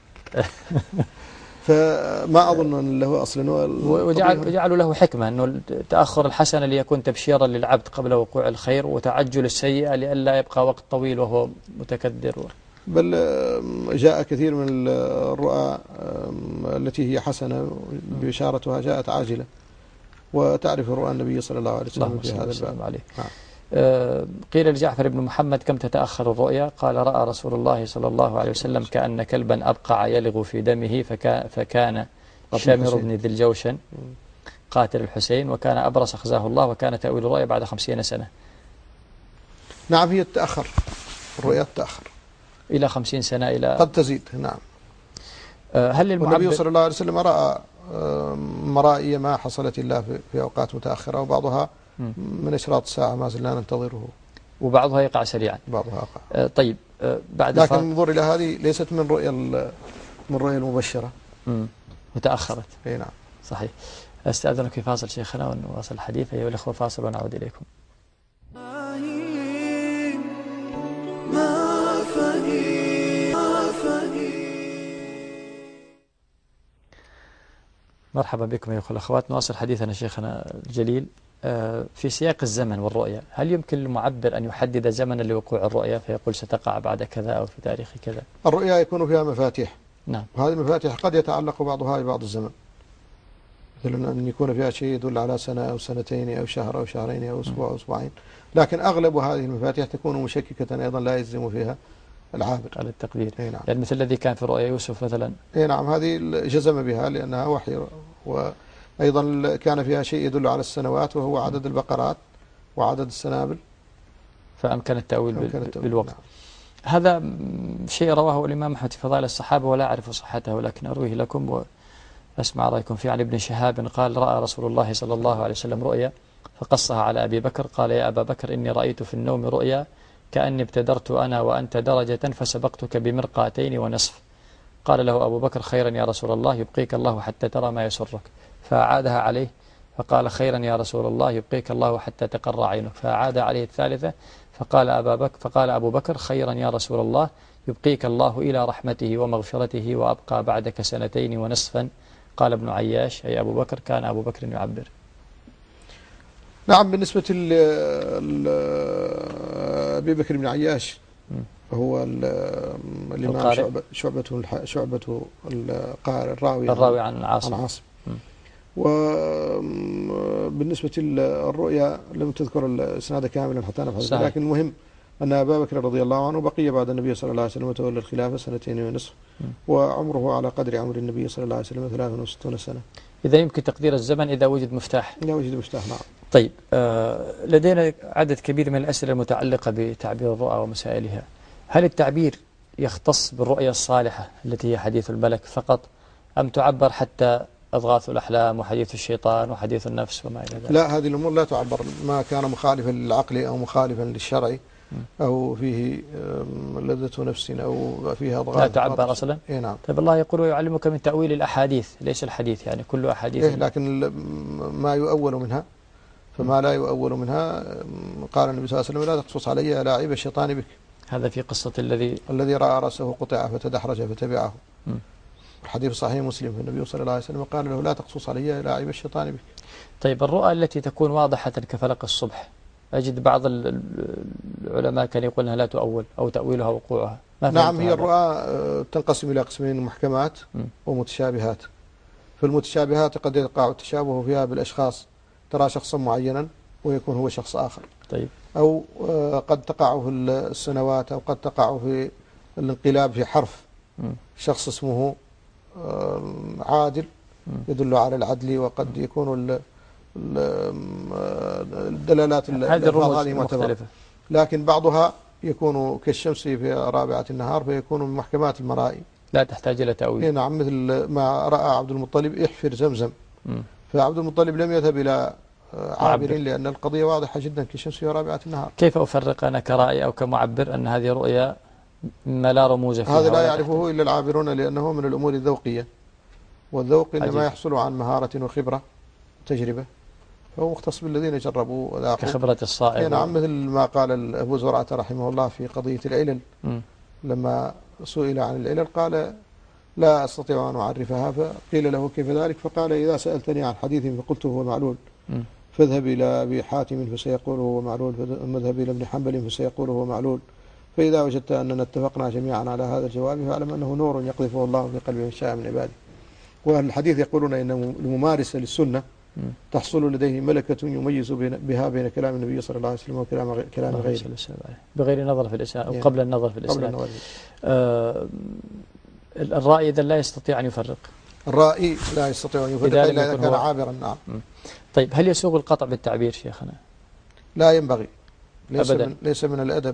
فما أظن أن له أصل. وجعلوا له حكمة أنه تأخر الحسنة ليكون تبشيرا للعبد قبل وقوع الخير، وتعجل السيئة لئلا يبقى وقت طويل وهو متكدر. بل جاء كثير من الرؤى التي هي حسنة بشارتها جاءت عاجلة، وتعرف رؤى النبي صلى الله عليه وسلم في هذا الباب. قيل لجعفر بن محمد: كم تتأخر الرؤيا؟ قال: رأى رسول الله صلى الله عليه وسلم كأن كلبا أبقع يلغ في دمه، فكان شامر بن ذي الجوشن قاتل الحسين، وكان أبرص خزاه الله، وكان تأويل الرؤيا بعد 50 سنة. نعم، هي التأخر، الرؤيا تأخر إلى 50 سنة، إلى قد تزيد. نعم. هل النبي صلى الله عليه وسلم رأى مرائي ما حصلت إلا في أوقات متأخرة، وبعضها من إشراط الساعة ما زلنا ننتظره، وبعضها يقع سريعا. بعضها يقع. طيب، بعد لكن انظر إلى هذه ليست من رؤيا المبشرة، متأخرت. اي نعم. صحيح. أستأذنك في فاصل شيخنا ونواصل الحديث. أيها الأخوة، فاصل ونعود إليكم. مرحبا بكم أيها الأخوات. نواصل حديثنا شيخنا الجليل في سياق الزمن والرؤية. هل يمكن للمعبر أن يحدد زمنا لوقوع الرؤية فيقول ستقع بعد كذا أو في تاريخ كذا؟ الرؤيا يكون فيها مفاتيح. نعم. وهذه المفاتيح قد يتعلق بعضها ببعض الزمن، مثلا أن يكون فيها شيء يدل على سنة أو سنتين أو شهر أو شهرين أو أسبوع أو أسبوعين، لكن أغلب هذه المفاتيح تكون مشككة أيضا لا يجزم فيها العابر على التقدير. نعم. يعني مثل الذي كان في رؤيا يوسف مثلا. نعم، هذه جزم بها لأنها وحي، وأيضا كان فيها شيء يدل على السنوات وهو عدد البقرات وعدد السنابل، فأمكن التأويل بالوقت. نعم. هذا شيء رواه الإمام أحمد في فضائل الصحابة ولا أعرف صحته، ولكن أرويه لكم وأسمع رأيكم فيه. عن ابن شهاب قال: رأى رسول الله صلى الله عليه وسلم رؤيا فقصها على أبي بكر، قال: يا أبا بكر، إني رأيت في النوم رؤيا كأني ابتدرت أنا وأنت درجة فسبقتك بمرقاتين ونصف. قال له أبو بكر: خيرا يا رسول الله، يبقيك الله حتى ترى ما يسرك. فأعادها عليه فقال: خيرا يا رسول الله، يبقيك الله حتى تقر عينك. فأعاد عليه الثالثة فقال أبو بكر: خيرا يا رسول الله، يبقيك الله إلى رحمته ومغفرته وأبقى بعدك سنتين ونصفا. قال ابن عياش: أي أبو بكر، كان أبو بكر يعبر. نعم. بالنسبة لأبي بكر بن عياش فهو الإمام شعبة القارئ الراوي عن عاصم. وبالنسبة للرؤيا لم تذكر الإسناد كاملا حتى نفحص، لكن المهم أن أبا بكر رضي الله عنه بقي بعد النبي صلى الله عليه وسلم وتولى الخلافة 2 ونصف، وعمره على قدر عمر النبي صلى الله عليه وسلم 63 سنة. إذا يمكن تقدير الزمن إذا وجد مفتاح. إذا وجد مفتاح، نعم. طيب، لدينا عدد كبير من الأسئلة المتعلقة بتعبير الرؤى ومسائلها. هل التعبير يختص بالرؤية الصالحة التي هي حديث الملك فقط، أم تعبر حتى أضغاث الأحلام وحديث الشيطان وحديث النفس وما إلى ذلك؟ لا، هذه الأمور لا تعبر، ما كان مخالفا للعقل أو مخالفا للشرع أو فيه لذة نفس أو فيها أضغاث لا تعبر أصلا؟ نعم. طيب، الله يقول: ويعلمك من تأويل الأحاديث، ليس الحديث يعني كل أحاديث. لكن ما يؤول منها فما لا يؤول منها قال النبي صلى الله عليه وسلم لا تقصص علي لاعب الشيطان بك. هذا في قصة الذي رأى رأسه قطع فتدحرج فتبعه. الحديث صحيح مسلم، النبي صلى الله عليه وسلم قال له لا تقصص علي لاعب الشيطان بك. طيب الرؤى التي تكون واضحة كفلق الصبح، أجد بعض العلماء كان يقول أنها لا تؤول أو تأويلها وقوعها. نعم، هي الرؤى تنقسم إلى قسمين: محكمات ومتشابهات. في المتشابهات قد يقع التشابه فيها بالأشخاص، ترى شخصا معينا ويكون هو شخص آخر. طيب. أو قد تقع في السنوات، أو قد تقع في الانقلاب في حرف. شخص اسمه عادل يدل على العدل، وقد يكون الدلالات هذه الرموز مختلفة، لكن بعضها يكون كالشمس في رابعة النهار، فيكون من محكمات المرائي لا تحتاج إلى تأويل. نعم، مثل ما رأى عبد المطلب احفر زمزم. فعبد المطلب لم يذهب إلى عابر لأن القضية واضحة جدا كالشمس في رابعة النهار. كيف أفرق أنا كرائي أو كمعبر أن هذه رؤيا ما لا رموز فيها؟ هذا لا يعرفه إلا العابرون، لأنه من الأمور الذوقية، والذوق إنما يحصل عن مهارة وخبرة وتجربة، فهو مختص بالذين جربوا وذاقوا كخبرة الصائب. نعم، مثل ما قال أبو زرعة رحمه الله في قضية العلل. لما سئل عن العلل قال لا أستطيع أن أعرفها، فقيل له كيف ذلك؟ فقال إذا سألتني عن حديث فقلت هو معلول فاذهب إلى أبي حاتم فسيقول هو معلول، فاذهب إلى ابن حنبل فسيقول هو معلول. فإذا وجدت أننا اتفقنا جميعا على هذا الجواب فاعلم أنه نور يقذفه الله في قلب من شاء من عباده. والحديث يقولون إن الممارس للسنة تحصل لديه ملكة يميز بها بين كلام النبي صلى الله عليه وسلم وكلام غيره بغير نظر في الإسلام أو قبل النظر في الإسلام. الرائي إذا لا يستطيع أن يفرق. الرائي لا يستطيع أن يفرق إلا إذا كان عابرا. نعم. طيب هل يسوغ القطع بالتعبير شيخنا؟ لا ينبغي، ليس من الأدب.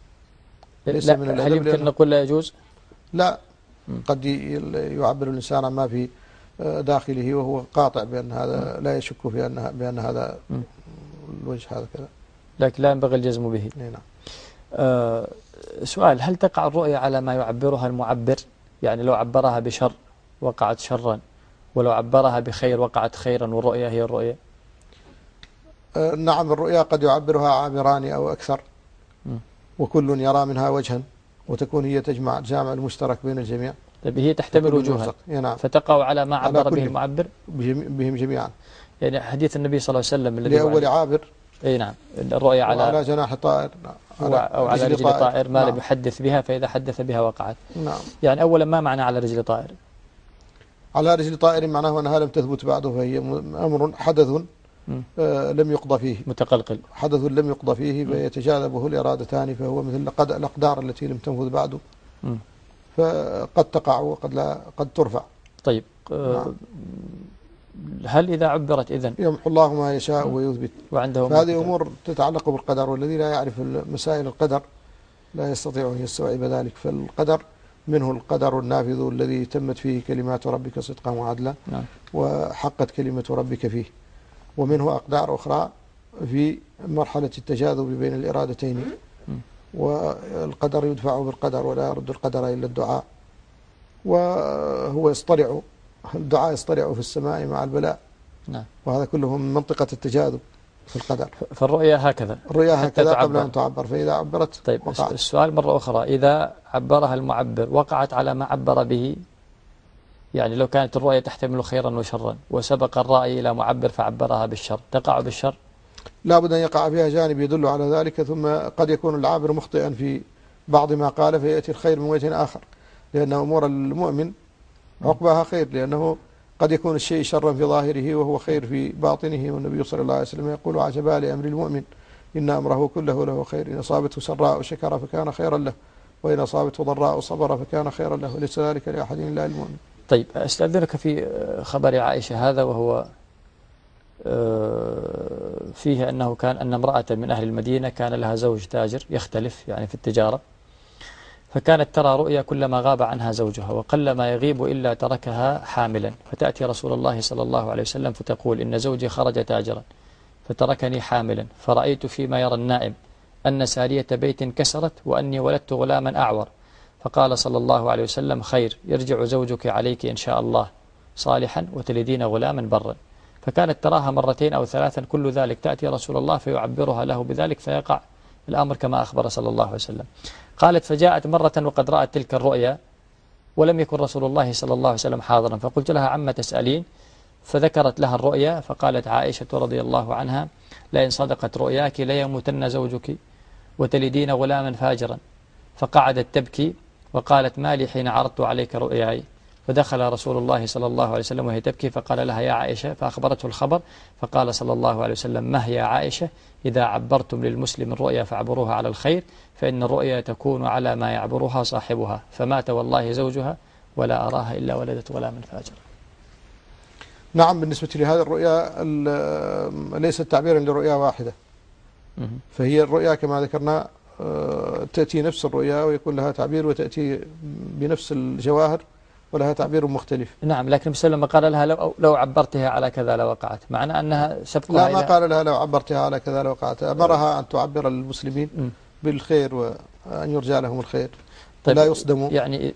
هل يمكن نقول لا يجوز؟ لا، قد يعبر الإنسان عما في داخله وهو قاطع بأن هذا لا يشك في بأن هذا الوجه هذا كذا، لكن لا ينبغي الجزم به. نعم. سؤال: هل تقع الرؤيا على ما يعبرها المعبر؟ يعني لو عبرها بشر وقعت شرا، ولو عبرها بخير وقعت خيرا، والرؤيا هي الرؤيا؟ نعم، الرؤيا قد يعبرها عابران أو أكثر، وكل يرى منها وجها، وتكون هي جامع المشترك بين الجميع. طيب هي تحتمل وجوها، نعم. فتقع على ما عبر به المعبر بهم جميعا. يعني حديث النبي صلى الله عليه وسلم الذي لأول عابر، أي نعم، الرؤيا على جناح طائر أو على رجل طائر ما لم يحدث بها، فإذا حدث بها وقعت. نعم. يعني أولا ما معنى على رجل طائر؟ على رجل طائر معناه أنها لم تثبت بعده، فهي أمر حدث لم يقضى فيه، متقلقل، حدث لم يقضى فيه، فيتجاذبه الإرادتان، فهو مثل الأقدار التي لم تنفذ بعده، فقد تقع وقد لا قد ترفع. طيب هل إذا عبرت إذن يمحو الله ما يشاء ويثبت، وعنده فهذه أمور تتعلق بالقدر، والذي لا يعرف مسائل القدر لا يستطيع أن يستوعب ذلك. فالقدر منه القدر النافذ الذي تمت فيه كلمات ربك صدقا وعدلا، وحقت كلمة ربك فيه، ومنه أقدار أخرى في مرحلة التجاذب بين الإرادتين، والقدر يدفع بالقدر ولا يرد القدر إلا الدعاء، وهو يصطرع، الدعاء يصطرع في السماء مع البلاء. نعم. وهذا كله من منطقة التجاذب في القدر. فالرؤيا هكذا، الرؤيا هكذا قبل أن تعبر، فإذا عبرت طيب وقعت. السؤال مرة أخرى: إذا عبرها المعبر وقعت على ما عبر به، يعني لو كانت الرؤيا تحتمل خيرا وشرا وسبق الرأي إلى معبر فعبرها بالشر، تقع بالشر؟ لا بد أن يقع فيها جانب يدل على ذلك، ثم قد يكون العابر مخطئا في بعض ما قال فيأتي الخير من وجه آخر، لأن أمور المؤمن عقبها خير، لأنه قد يكون الشيء شرا في ظاهره وهو خير في باطنه. والنبي صلى الله عليه وسلم يقول: عجبا لأمر المؤمن إن أمره كله له خير، إن أصابته سراء شكر فكان خيرا له، وإن أصابته ضراء صبر فكان خيرا له، وليس ذلك لأحد إلا المؤمن. طيب أستأذنك في خبر عائشة هذا، وهو فيه أن امرأة من أهل المدينة كان لها زوج تاجر يختلف يعني في التجارة، فكانت ترى رؤيا كلما غاب عنها زوجها، وقلما يغيب إلا تركها حاملا، فتأتي رسول الله صلى الله عليه وسلم فتقول: إن زوجي خرج تاجرا فتركني حاملا، فرأيت فيما يرى النائم أن سارية بيت كسرت وأني ولدت غلاما أعور. فقال صلى الله عليه وسلم: خير، يرجع زوجك عليك إن شاء الله صالحا وتلدين غلاما برا. فكانت تراها مرتين أو ثلاثا، كل ذلك تأتي رسول الله فيعبرها له بذلك فيقع الأمر كما أخبر صلى الله عليه وسلم. قالت فجاءت مرة وقد رأت تلك الرؤيا ولم يكن رسول الله صلى الله عليه وسلم حاضرا، فقلت لها عما تسألين؟ فذكرت لها الرؤيا، فقالت عائشة رضي الله عنها لئن صدقت رؤياك ليموتن زوجك وتلدين غلاما فاجرا. فقعدت تبكي وقالت ما لي حين عرضت عليك رؤياي؟ فدخل رسول الله صلى الله عليه وسلم وهي تبكي فقال لها يا عائشة، فأخبرته الخبر، فقال صلى الله عليه وسلم ما هي عائشة؟ إذا عبرتم للمسلم الرؤيا فاعبروها على الخير، فإن الرؤيا تكون على ما يعبرها صاحبها. فمات والله زوجها ولا أراها إلا ولدت غلاما فاجرا. نعم، بالنسبة لهذه الرؤيا ليست تعبيرا لرؤيا واحدة، فهي الرؤيا كما ذكرنا تأتي نفس الرؤيا ويكون لها تعبير، وتأتي بنفس الجواهر ولها تعبير مختلف. نعم، لكن النبي صلى الله عليه وسلم قال لها لو عبرتها على كذا لوقعت، معنى أنها سبقها. لا، ما قال لها لو عبرتها على كذا لوقعت، أمرها أن تعبر للمسلمين بالخير وأن يرجى لهم الخير. طيب، لا يصدموا يعني.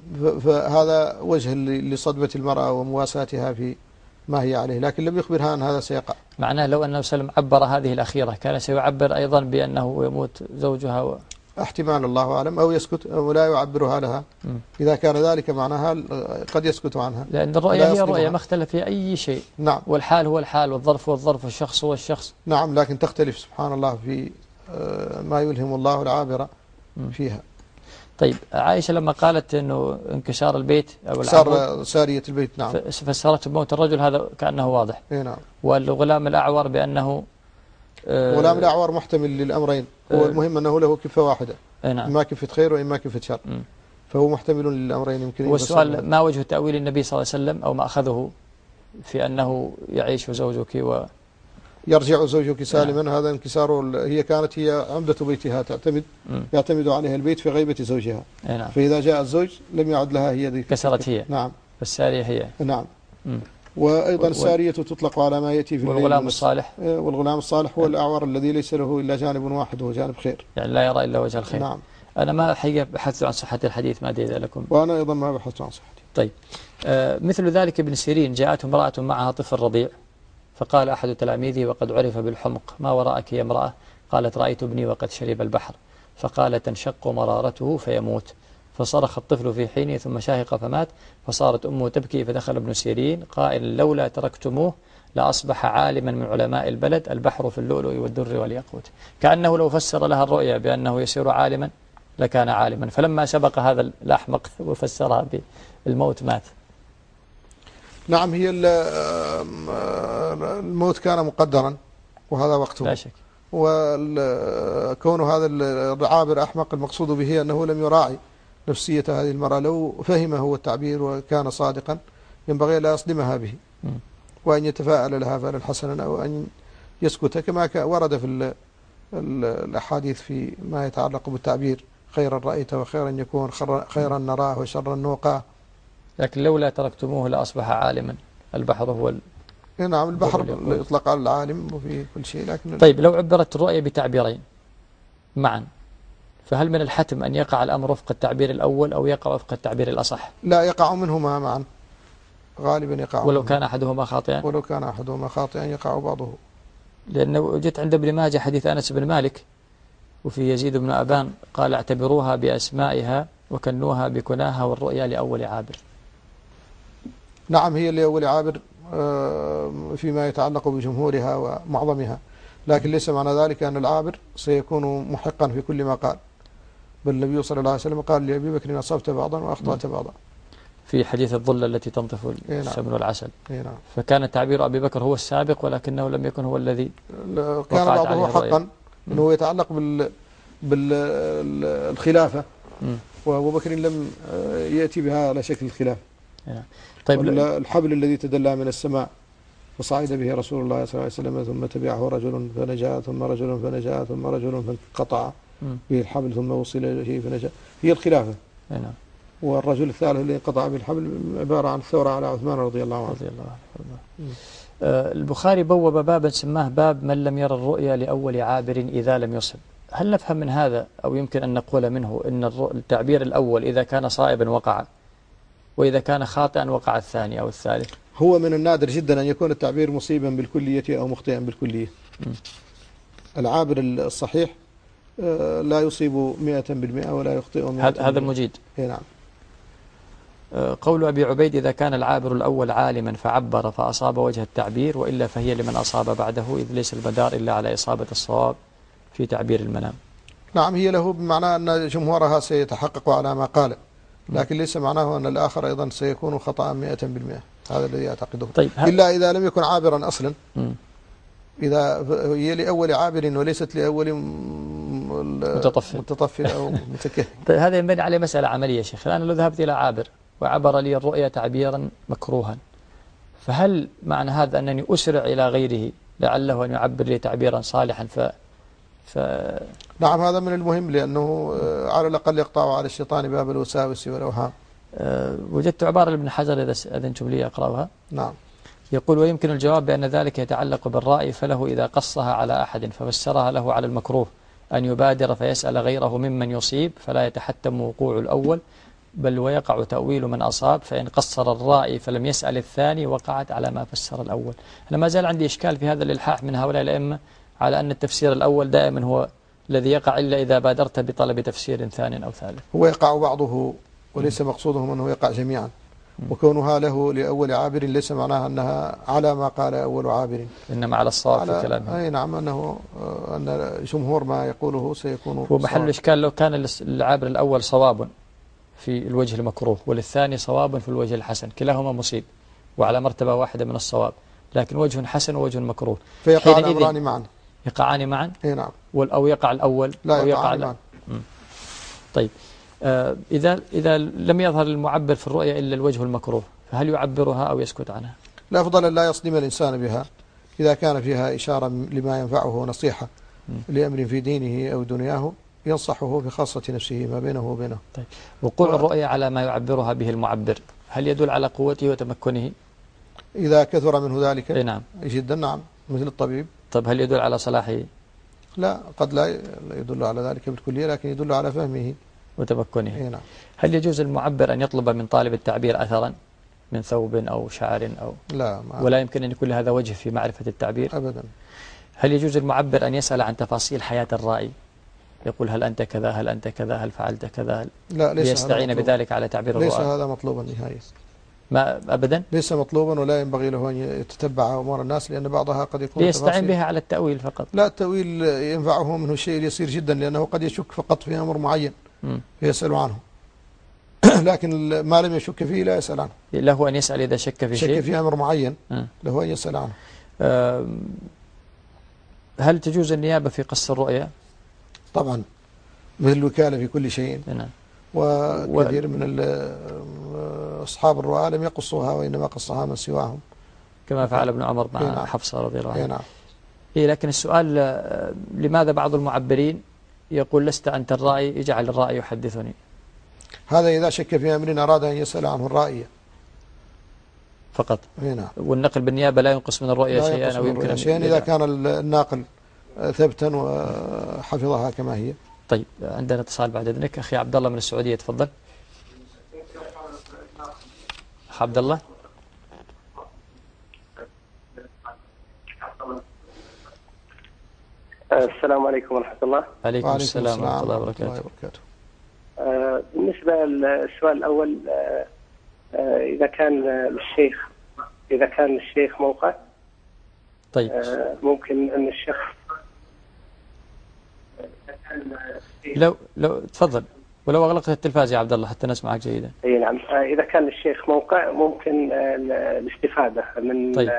فهذا وجه لصدمة المرأة ومواساتها في ما هي عليه، لكن لم يخبرها أن هذا سيقع. معناه لو أن النبي صلى الله عليه وسلم عبر هذه الأخيرة كان سيعبر أيضا بأنه يموت زوجها احتمال، الله أعلم، أو يسكت أو لا يعبرها لها. إذا كان ذلك معناها قد يسكت عنها، لأن الرؤيا هي رؤيا ما اختلف في أي شيء. نعم. والحال هو الحال، والظرف هو الظرف، والشخص هو الشخص. نعم، لكن تختلف سبحان الله في ما يلهم الله العابرة فيها. طيب، عائشة لما قالت أنه انكسار البيت أو صار سارية البيت، نعم، فسرت بموت الرجل، هذا كأنه واضح. نعم. والغلام الأعور بأنه الغلام الأعور محتمل للأمرين، هو المهم أنه له كفة واحدة، نعم، إما كفة خير وإما كفة شر، فهو محتمل للأمرين. يمكن والسؤال ما وجه تأويل النبي صلى الله عليه وسلم أو ما أخذه في أنه يعيش زوجك يرجع زوجك سالما؟ هذا انكسار. هي كانت هي عمدة بيتها، يعتمد عليها البيت في غيبة زوجها. نعم. فإذا جاء الزوج لم يعد لها هي ذيك، كسرت هي. نعم. والسارية هي. نعم. وأيضا السارية تطلق على ما يأتي في الليل. والغلام الصالح. والغلام الصالح هو الأعور الذي ليس له إلا جانب واحد وهو جانب خير، يعني لا يرى إلا وجه الخير. نعم. أنا ما حقيقة بحثت عن صحة الحديث، ما أدري إذا لكم. وأنا أيضا ما بحثت عن صحته. طيب، مثل ذلك ابن سيرين جاءته امرأة معها طفل رضيع، فقال أحد تلاميذه وقد عرف بالحمق ما وراءك يا امرأة؟ قالت رأيت ابني وقد شرب البحر. فقال تنشق مرارته فيموت. فصرخ الطفل في حينه ثم شاهق فمات. فصارت أمه تبكي، فدخل ابن سيرين قائل لولا تركتموه لأصبح عالما من علماء البلد، البحر في اللؤلؤ والدر والياقوت. كأنه لو فسر لها الرؤيا بأنه يصير عالما لكان عالما، فلما سبق هذا الأحمق وفسرها بالموت مات. نعم، هي الموت كان مقدرا وهذا وقته، لا شك. وكون هذا العابر أحمق، المقصود به أنه لم يراعي نفسية هذه المرأة. لو فهمه هو التعبير وكان صادقا ينبغي لا يصدمها به، وأن يتفاءل لها فعلا حسنا، أو أن يسكت كما ورد في الأحاديث في ما يتعلق بالتعبير: خيرا رأيت وخيرا يكون، خيرا نراه وشرا نوقاه. لكن لولا تركتموه لأصبح عالما، البحر هو نعم، البحر يطلق على العالم وفي كل شيء. لكن طيب، لو عبرت الرؤية بتعبيرين معا، فهل من الحتم أن يقع الأمر وفق التعبير الأول أو يقع وفق التعبير الأصح؟ لا، يقع منهما معا، غالبا يقع ولو كان أحدهما خاطئا. ولو كان أحدهما خاطئا يقع بعضه. لأنه وجدت عند ابن ماجه حديث أنس بن مالك وفي يزيد بن أبان قال اعتبروها بأسمائها وكنوها بكناها، والرؤيا لأول عابر. نعم، هي لأول عابر فيما يتعلق بجمهورها ومعظمها، لكن ليس معنى ذلك أن العابر سيكون محقا في كل ما قال، بل النبي صلى الله عليه وسلم قال لأبي بكر أصبت بعضا وأخطأت بعضا، في حديث الظلة التي تنطف السمن والعسل. نعم. فكان تعبير أبي بكر هو السابق، ولكنه لم يكن هو الذي كان بعضه حقا، أنه يتعلق بالخلافة، وأبو بكر لم يأتي بها على شكل الخلافة. طيب، الحبل الذي تدلى من السماء فصعد به رسول الله صلى الله عليه وسلم، ثم تبعه رجل فنجا، ثم رجل فنجا، ثم رجل فانقطع به الحبل، ثم وصل إليه فنجا، هي الخلافة. والرجل الثالث الذي انقطع به الحبل عبارة عن الثورة على عثمان رضي الله عنه. البخاري بوب بابا سماه باب من لم يرى الرؤيا لأول عابر إذا لم يصب. هل نفهم من هذا أو يمكن أن نقول منه أن التعبير الأول إذا كان صائبا وقع، وإذا كان خاطئا وقع الثاني أو الثالث؟ هو من النادر جدا أن يكون التعبير مصيبا بالكلية أو مخطئا بالكلية. العابر الصحيح لا يصيب 100% ولا يخطئ 100%. هذا المجيد. نعم. قول أبي عبيد: إذا كان العابر الأول عالما فعبر فأصاب وجه التعبير، وإلا فهي لمن أصاب بعده، إذ ليس المدار إلا على إصابة الصواب في تعبير المنام. نعم، هي له بمعنى أن جمهورها سيتحقق على ما قال، لكن ليس معناه أن الآخر أيضا سيكون خطأ 100%. هذا الذي أعتقده. طيب، إلا إذا لم يكن عابرا أصلا. إذا هي لأول عابر وليست لأول متطفل أو متكهن. طيب، هذا ينبني عليه مسألة عملية شيخ. الآن لو ذهبت إلى عابر وعبر لي الرؤية تعبيرا مكروها، فهل معنى هذا أنني أسرع إلى غيره لعله أن يعبر لي تعبيرا صالحا نعم، هذا من المهم، لأنه على الأقل يقطع على الشيطان باب الوساوس والأوهام. وجدت عبارة لابن حجر إذا أذنتم لي أقرأها. نعم. يقول: ويمكن الجواب بأن ذلك يتعلق بالرأي، فله إذا قصها على أحد ففسرها له على المكروه أن يبادر فيسأل غيره ممن يصيب، فلا يتحتم وقوع الأول، بل ويقع تأويل من أصاب، فإن قصر الرائي فلم يسأل الثاني وقعت على ما فسر الأول. أنا ما زال عندي إشكال في هذا الإلحاح من هؤلاء الأئمة على أن التفسير الأول دائما هو الذي يقع إلا إذا بادرت بطلب تفسير ثاني أو ثالث. هو يقع بعضه وليس مقصودهم أنه يقع جميعا، وكونها له لأول عابر ليس معناها أنها على ما قال أول عابر، إنما على الصواب في كلامه. أي نعم، أن جمهور ما يقوله سيكون هو محل الإشكال لو كان العابر الأول صواب في الوجه المكروه والثاني صواب في الوجه الحسن، كلاهما مصيب وعلى مرتبة واحدة من الصواب، لكن وجه حسن ووجه مكروه، فيقعان أمران معا. يقعان معا. اي نعم. أو يقع الأول لا، أو يقع معا. طيب، إذا لم يظهر المعبر في الرؤية إلا الوجه المكروه، فهل يعبرها أو يسكت عنها؟ لا، أفضل أن لا يصدم الإنسان بها إذا كان فيها إشارة لما ينفعه ونصيحة لأمر في دينه أو دنياه، ينصحه في خاصة نفسه ما بينه وبينه. طيب، وقوع الرؤية على ما يعبرها به المعبر هل يدل على قوته وتمكنه؟ إذا كثر منه ذلك نعم جدا، نعم، مثل الطبيب. طب هل يدل على صلاحه؟ لا، قد لا يدل على ذلك بالكلية، لكن يدل على فهمه وتمكنه. نعم. هل يجوز المعبر أن يطلب من طالب التعبير أثرا من ثوب أو شعر أو لا، ولا يمكن أن يكون هذا وجه في معرفة التعبير أبدا؟ هل يجوز المعبر أن يسأل عن تفاصيل حياة الرائي، يقول هل أنت كذا، هل أنت كذا، هل فعلت كذا، لا، ليس ليستعين بذلك على تعبير الرؤى؟ ليس هذا مطلوبا نهائيا. ما أبدا ليس مطلوبا، ولا ينبغي له أن يتتبع أمور الناس، لأن بعضها قد يكون ليستعين بها على التأويل فقط. لا، التأويل ينفعه منه الشيء اليسير جدا، لأنه قد يشك فقط في أمر معين فيسأل عنه لكن ما لم يشك فيه لا يسأل عنه. له أن يسأل إذا شك في شيء، شك في أمر معين له أن يسأل عنه. هل تجوز النيابة في قص الرؤيا؟ طبعا، مثل الوكالة في كل شيء. نعم. وكثير من أصحاب الرؤى لم يقصوها، وإنما قصها من سواهم، كما فعل ابن عمر مع حفصة رضي الله عنها. نعم. لكن السؤال لماذا بعض المعبرين يقول لست أنت الرائي، اجعل الرائي يحدثني؟ هذا إذا شك في أمر أراد أن يسأل عنه الرائي فقط. نعم. والنقل بالنيابة لا ينقص من الرؤيا شيئا، أو يمكن شيئا إذا كان الناقل ثبتا وحفظها كما هي. طيب، عندنا اتصال بعد إذنك. أخي عبد الله من السعودية، تفضل. أخ عبد الله. السلام عليكم ورحمة الله. عليكم السلام ورحمة الله وبركاته. بالنسبة للسؤال الأول، إذا كان للشيخ موقع، طيب، ممكن أن الشخص لو تفضل، ولو أغلقت التلفاز يا عبد الله حتى نسمعك جيدا. أي نعم. إذا كان للشيخ موقع ممكن الاستفادة من طيب.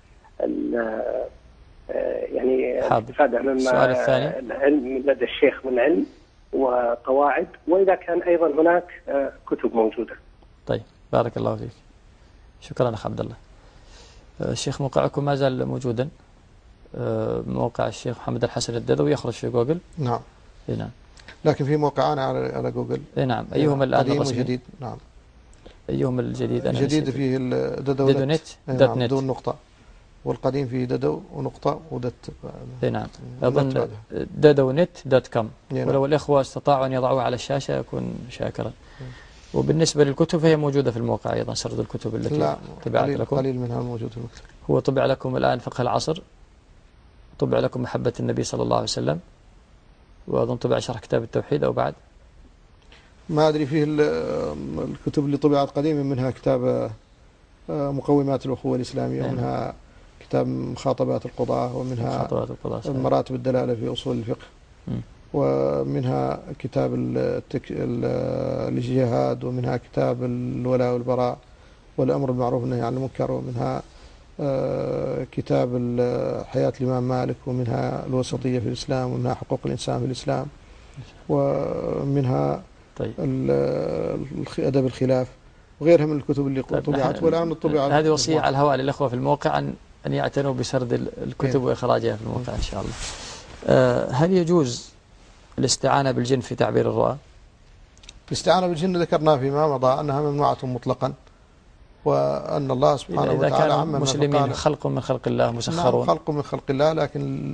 يعني حاضر. الاستفادة مما العلم لدى الشيخ من علم وقواعد، وإذا كان أيضا هناك كتب موجودة. طيب، بارك الله فيك، شكرا أخ عبد الله. الشيخ موقعكم ما زال موجودا، موقع الشيخ محمد الحسن الدذوي يخرج في جوجل. نعم. نعم. لكن في موقعان على جوجل. نعم. أيهما الآن الرسمي؟ جديد. نعم. أيهما الجديد؟ الجديد فيه ددونت بدون نقطة، والقديم فيه ددو ونقطة ودت. نعم. أظن ددونت.com، ولو الإخوة استطاعوا أن يضعوه على الشاشة يكون شاكرا. وبالنسبة للكتب فهي موجودة في الموقع أيضا، سرد الكتب التي لا، طبعت لكم؟ قليل منها موجود في المكتب. هو طبع لكم الآن فقه العصر، طبع لكم محبة النبي صلى الله عليه وسلم، وأظن طبع شرح كتاب التوحيد أو بعد؟ ما أدري، فيه الكتب اللي طبعت قديما، منها كتاب مقومات الأخوة الإسلامية، ومنها كتاب مخاطبات القضاة، ومنها مراتب الدلالة في أصول الفقه، ومنها كتاب الجهاد، ومنها كتاب الولاء والبراء والأمر بالمعروف والنهي عن المنكر، ومنها كتاب حياة الإمام مالك، ومنها الوسطية في الإسلام، ومنها حقوق الإنسان في الإسلام، ومنها أدب الخلاف، وغيرها من الكتب اللي طبعت والآن طبعت. هذه وصية على الهواء للأخوة في الموقع أن يعتنوا بسرد الكتب وإخراجها في الموقع إن شاء الله. هل يجوز الاستعانة بالجن في تعبير الرؤى؟ الاستعانة بالجن ذكرنا فيما مضى أنها ممنوعة مطلقا، وأن الله سبحانه وتعالى عمم مسلمين خلق من خلق الله مسخرون. نعم، خلق من خلق الله، لكن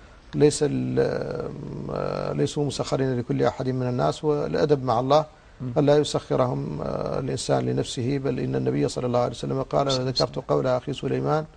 ليسوا مسخرين لكل أحد من الناس، والأدب مع الله ألا يسخرهم الإنسان لنفسه، بل إن النبي صلى الله عليه وسلم قال: ذكرت قول أخي سليمان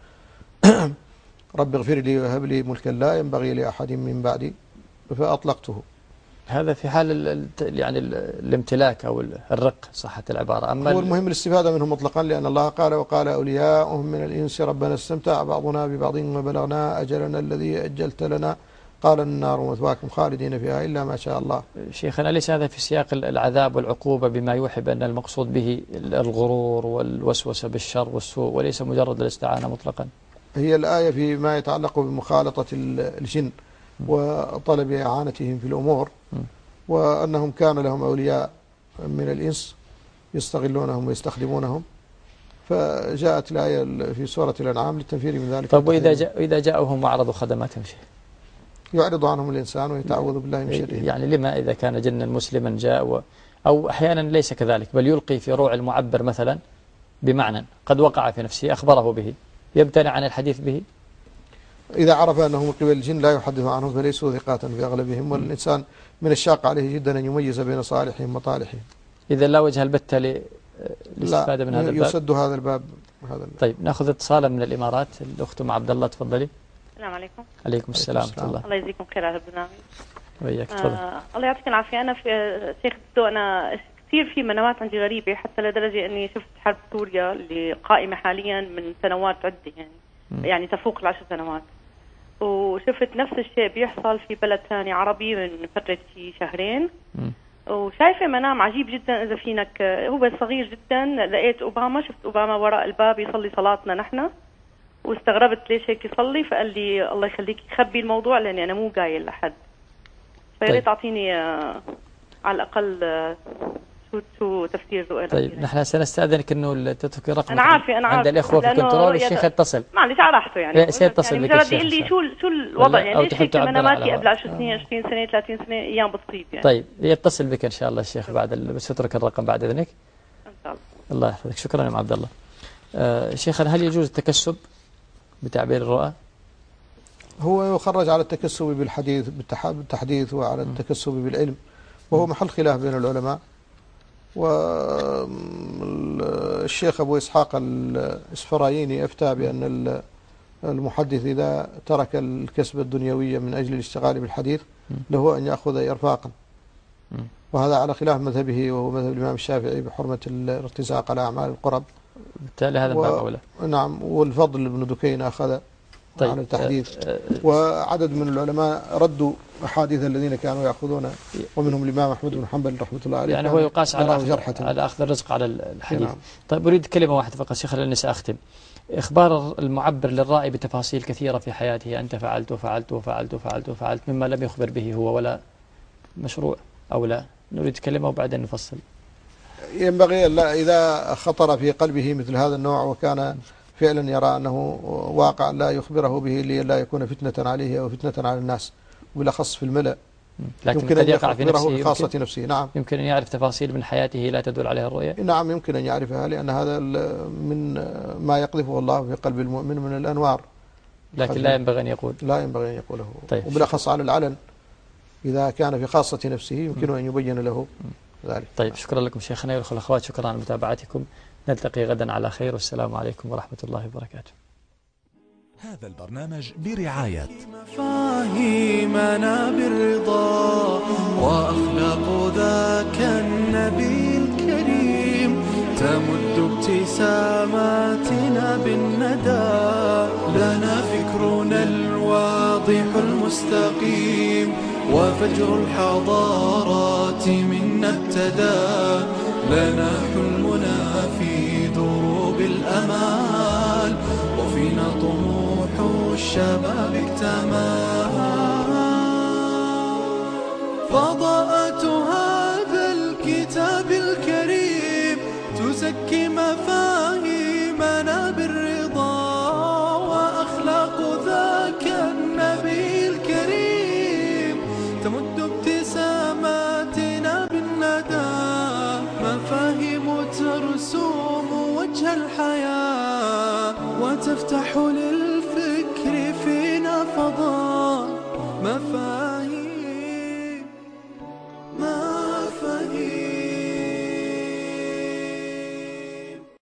رب اغفر لي وهب لي ملكا لا ينبغي لأحد من بعدي، فأطلقته. هذا في حال يعني الامتلاك أو الرق صحة العبارة. أما هو المهم الاستفادة منه مطلقا، لأن الله قال: وقال أولياؤهم من الإنس ربنا استمتع بعضنا ببعض وبلغنا أجلنا الذي أجلت لنا قال النار مثواكم خالدين فيها إلا ما شاء الله. شيخنا، ليس هذا في سياق العذاب والعقوبة بما يوحي بأن المقصود به الغرور والوسوسة بالشر والسوء، وليس مجرد الاستعانة مطلقا؟ هي الآية فيما يتعلق بمخالطة الجن وطلب إعانتهم في الأمور، وأنهم كان لهم أولياء من الإنس يستغلونهم ويستخدمونهم، فجاءت الآية في سورة الأنعام للتنفير من ذلك. طب وإذا جاءوهم وعرضوا خدماتهم شيء؟ يعرض عنهم الإنسان ويتعوذ بالله من شره. يعني لما إذا كان جنا مسلما جاء أو أحيانا ليس كذلك، بل يلقي في روع المعبر مثلا بمعنى قد وقع في نفسه أخبره به، يمتنع عن الحديث به؟ إذا عرف أنه من قبل الجن لا يحدث عنهم، فليسوا ثقات في أغلبهم، والإنسان من الشاق عليه جدا أن يميز بين صالحهم وطالحهم. إذا لا وجه البتة للاستفادة من هذا الباب؟ يسد هذا الباب. طيب، نأخذ اتصالا من الإمارات. الأخت أم عبد الله، تفضلي. السلام عليكم. عليكم السلام ورحمة الله. الله يجزيكم خير على البرنامج. وياك، تفضل. الله يعطيك العافية. أنا في شيخ الدكتور، أنا كثير في منامات عندي غريبة، حتى لدرجة أني شفت حرب سوريا اللي قائمة حاليا من سنوات عدة، يعني تفوق 10 سنوات، وشفت نفس الشيء بيحصل في بلد ثاني عربي من فترة شي شهرين. وشايفة منام عجيب جدا. إذا فينك، هو صغير جدا، لقيت أوباما، شفت أوباما وراء الباب يصلي صلاتنا نحن، واستغربت ليش هيك يصلي، فقال لي الله يخليك خبي الموضوع لأني أنا مو قايل لحد. فياريت تعطيني على الأقل شو تفسير رؤية. طيب، نحن سنستأذنك أنه تترك رقم. أنا عارفة عند الإخوة في الكنترول، الشيخ يتصل. معلش عرفته يعني. سيتصل بك الشيخ. يقول لي شو الوضع، يعني ليش هيك مناماتي قبل 10 سنين 20 سنة 30 سنة أيام بتصيب يعني. طيب، يتصل بك إن شاء الله الشيخ بعد بس اترك الرقم بعد إذنك. إن شاء الله. الله يحفظك. شكرا يا عبد الله. شيخنا، هل يجوز التكسب بتعبير الرؤى؟ هو يخرج على التكسب بالحديث بالتحديث، وعلى التكسب بالعلم، وهو محل خلاف بين العلماء. والشيخ أبو إسحاق الإسفرايني أفتى بأن المحدث إذا ترك الكسب الدنيوية من أجل الاشتغال بالحديث له أن يأخذ إرفاقا، وهذا على خلاف مذهبه، وهو مذهب الإمام الشافعي بحرمة الارتزاق على أعمال القرب. بالتالي هذا باب أولى. نعم. والفضل بن دكين أخذ على التحديث. وعدد من العلماء ردوا أحاديث الذين كانوا يأخذون، ومنهم الإمام أحمد بن حنبل رحمة الله عليه. يعني هو يقاس على أخذ الرزق على الحديث. طيب، أريد كلمة واحدة فقط شيخ لأني سأختم. إخبار المعبر للرائي بتفاصيل كثيرة في حياته، أنت فعلت وفعلت وفعلت وفعلت وفعلت، مما لم يخبر به هو ولا مشروع أو لا. نريد كلمة وبعدين نفصل. ينبغي إذا خطر في قلبه مثل هذا النوع، وكان فعلا يرى أنه واقع لا يخبره به لا يكون فتنة عليه أو فتنة على الناس، وبالأخص في الملأ، لكن قد يقع في نفسه بخاصة نفسه. نعم، يمكن أن يعرف تفاصيل من حياته لا تدل عليها الرؤيا. نعم، يمكن أن يعرفها، لأن هذا من ما يقذفه الله في قلب المؤمن من الأنوار، لكن لا ينبغي أن يقول. لا ينبغي أن يقوله. طيب، وبالأخص على العلن، إذا كان في خاصة نفسه يمكن أن يبين له ذلك. طيب شكرا لكم شيخنا والأخوة والأخوات، شكرا على متابعتكم، نلتقي غدا على خير، والسلام عليكم ورحمة الله وبركاته. هذا البرنامج برعاية مفاهيمنا بالرضا وأخلاق ذاك النبي الكريم تمد ابتساماتنا بالندى. لنا فكرنا الواضح المستقيم وفجر الحضارات منا ابتدى. لنا حلمنا في دروب الأمال وفينا طموح الشباب اكتمل. فضاءة هذا الكتاب الكريم تزكي مفاهيمنا بالرضا وأخلاق ذاك النبي الكريم تمد ابتساماتنا بالندى. مفاهيم ترسوم وجه الحياة وتفتح